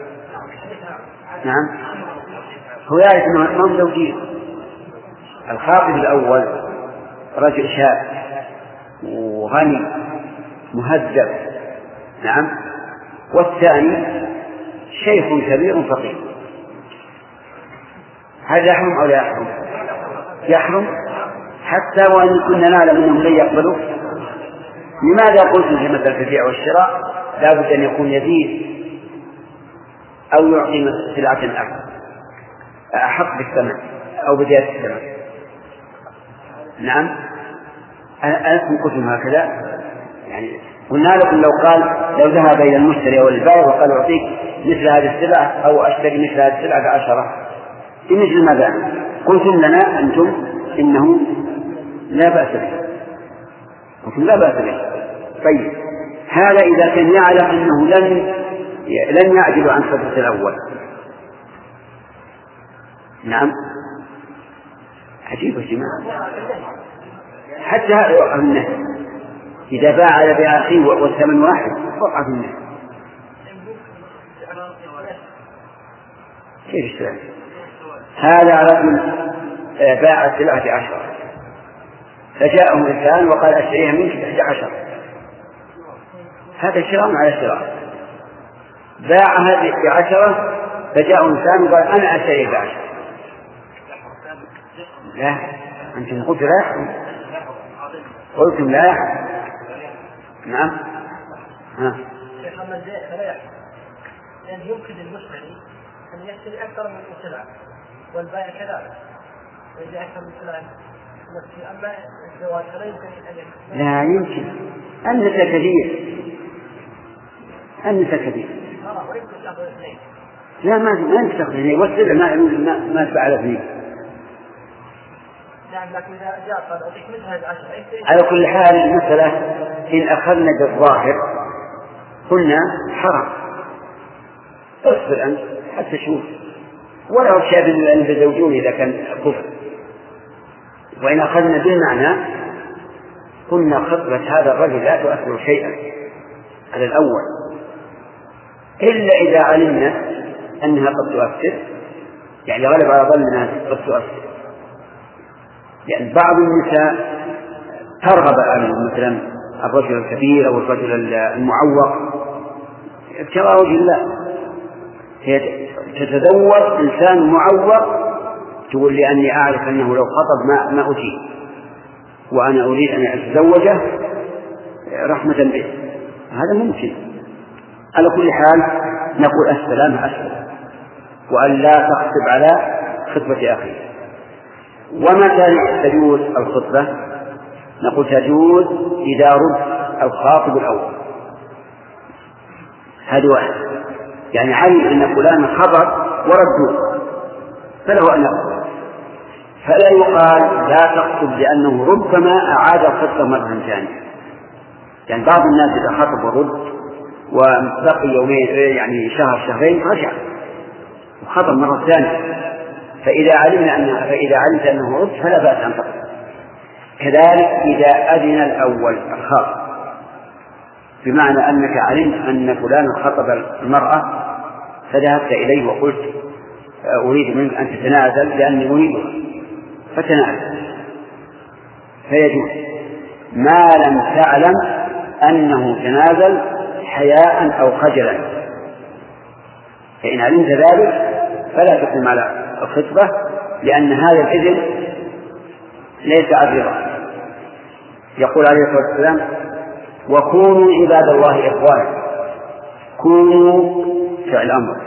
نعم، هو يعرف أنه هم زوجين. الخاطب الأول رجل شاب وغني مهذب، نعم، والثاني شيخ كبير فقير. هذا يحرم أو لا يحرم؟ يحرم حتى وإن كنا نعلم أنهم لن يقبلوا. لماذا قلت في مثل البيع والشراء لا بد أن يكون يزيد أو يعطي سلعة أحق بالثمن أو بزيادة الثمن؟ نعم، أنتم قلتم هكذا، يعني قلنا لكم لو قال لو ذهب إلى المشتري أو البائع وقال أعطيك مثل هذه السلعة أو أشتري مثل هذه السلعة بعشرة بمثل ما باع، قلتم لنا أنتم إنه لا بأس به، قلتم لا بأس به. طيب هذا إذا كان يعلم أنه لن لن يعجل عن خطبة الأول. نعم، عجيب يا جماعة، حتى هذا يقع النهي إذا باع على بأخيه والثمن واحد وقع في النهي. كيف السلام؟ هذا رجل باع السلعة بعشرة فجاءه إنسان وقال أشتريها منك بإحدى عشر، هذا شراء على شراء. باعها بعشرة فجاءه إنسان وقال أنا أشتريها بعشرة. لا، أنتم قلت لا يحرم، قلتم لا يحرم. نعم. ها. شيخ أما البيع فلا يحرم، لأن يمكن للمشتري أن يشتري أكثر من سلعة والبائع كذلك ويجي أكثر من سلعة. أما الزواج فلا يمكن أن يكون. لا يمكن، النساء كثير، النساء كثير. آه ويمكن تأخذ اثنين. لا ما ما نستخدم اثنين، والسلع ما ما ما فعل اثنين. نعم، لكن إذا جاء قال أعطيك مثل هذه عشرة. على كل حال المسألة إن أخذنا بالظاهر قلنا حرام. اصبر أنت حتى شوف ولو شاب الزوجون إذا كان كفر. وإن أخذنا بالمعنى قلنا خطبة هذا الرجل لا تؤثر شيئا على الأول إلا إذا علمنا أنها قد تؤثر، يعني غلب على ظننا قد تؤثر، لأن بعض النساء ترغب عن مثلا الرجل الكبير أو الرجل المعوق ابتغاء وجه الله، هي تتزوج إنسان معوق تقول لي أني أعرف أنه لو خطب ما ما أجيب وأنا أريد أن أتزوجه رحمة به، هذا ممكن. على كل حال نقول السلام أسلم وأن لا تخطب على خطبة أخيه. ومتى تجوز الخطبة؟ نقول تجوز إذا رد الخاطب الأول. هذا واحد، يعني علم أن فلان خبر وردوه فله أن يخطب، فلا يقال لا تخطب لأنه ربما أعاد الخطبة مرة ثانية. يعني بعض الناس إذا خطب ورد وبقي يومين يعني شهر شهرين رجع وخطب مرة ثانية، فإذا علمنا أن فإذا علمت أنه رد فلا بأس أن تخطب. كذلك إذا أذن الأول الخاطب، بمعنى أنك علمت أن فلان خطب المرأة فذهبت إليه وقلت أريد منك أن تتنازل لأني أريدها فتنازل، فيجوز ما لم تعلم أنه تنازل حياء أو خجلا. فإن علمت ذلك فلا تقم على الخطبة، لأن هذا الإذن ليس عذرا. يقول عليه الصلاة والسلام: وكونوا عباد الله إخوانا. كونوا فعل أمر،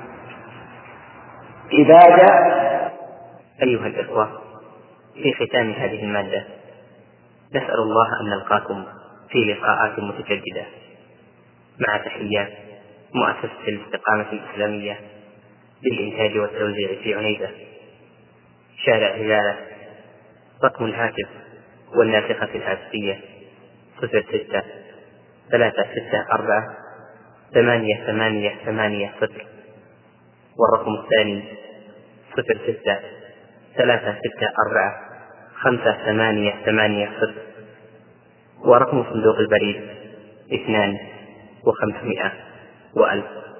عبادة. أيها الإخوة، في ختام هذه المادة نسأل الله أن نلقاكم في لقاءات متجددة، مع تحيات مؤسسة الاستقامة الإسلامية للإنتاج والتوزيع في عنيزة، شارع هلالة. رقم الهاتف والناسخة الهاتفية صفر ستة ثلاثة ستة أربعة ثمانية ثمانية ثمانية صفر، والرقم الثاني صفر ستة ثلاثة ستة أربعة خمسة ثمانية ثمانية صفر، ورقم صندوق البريد اثنان وخمسمائة وألف.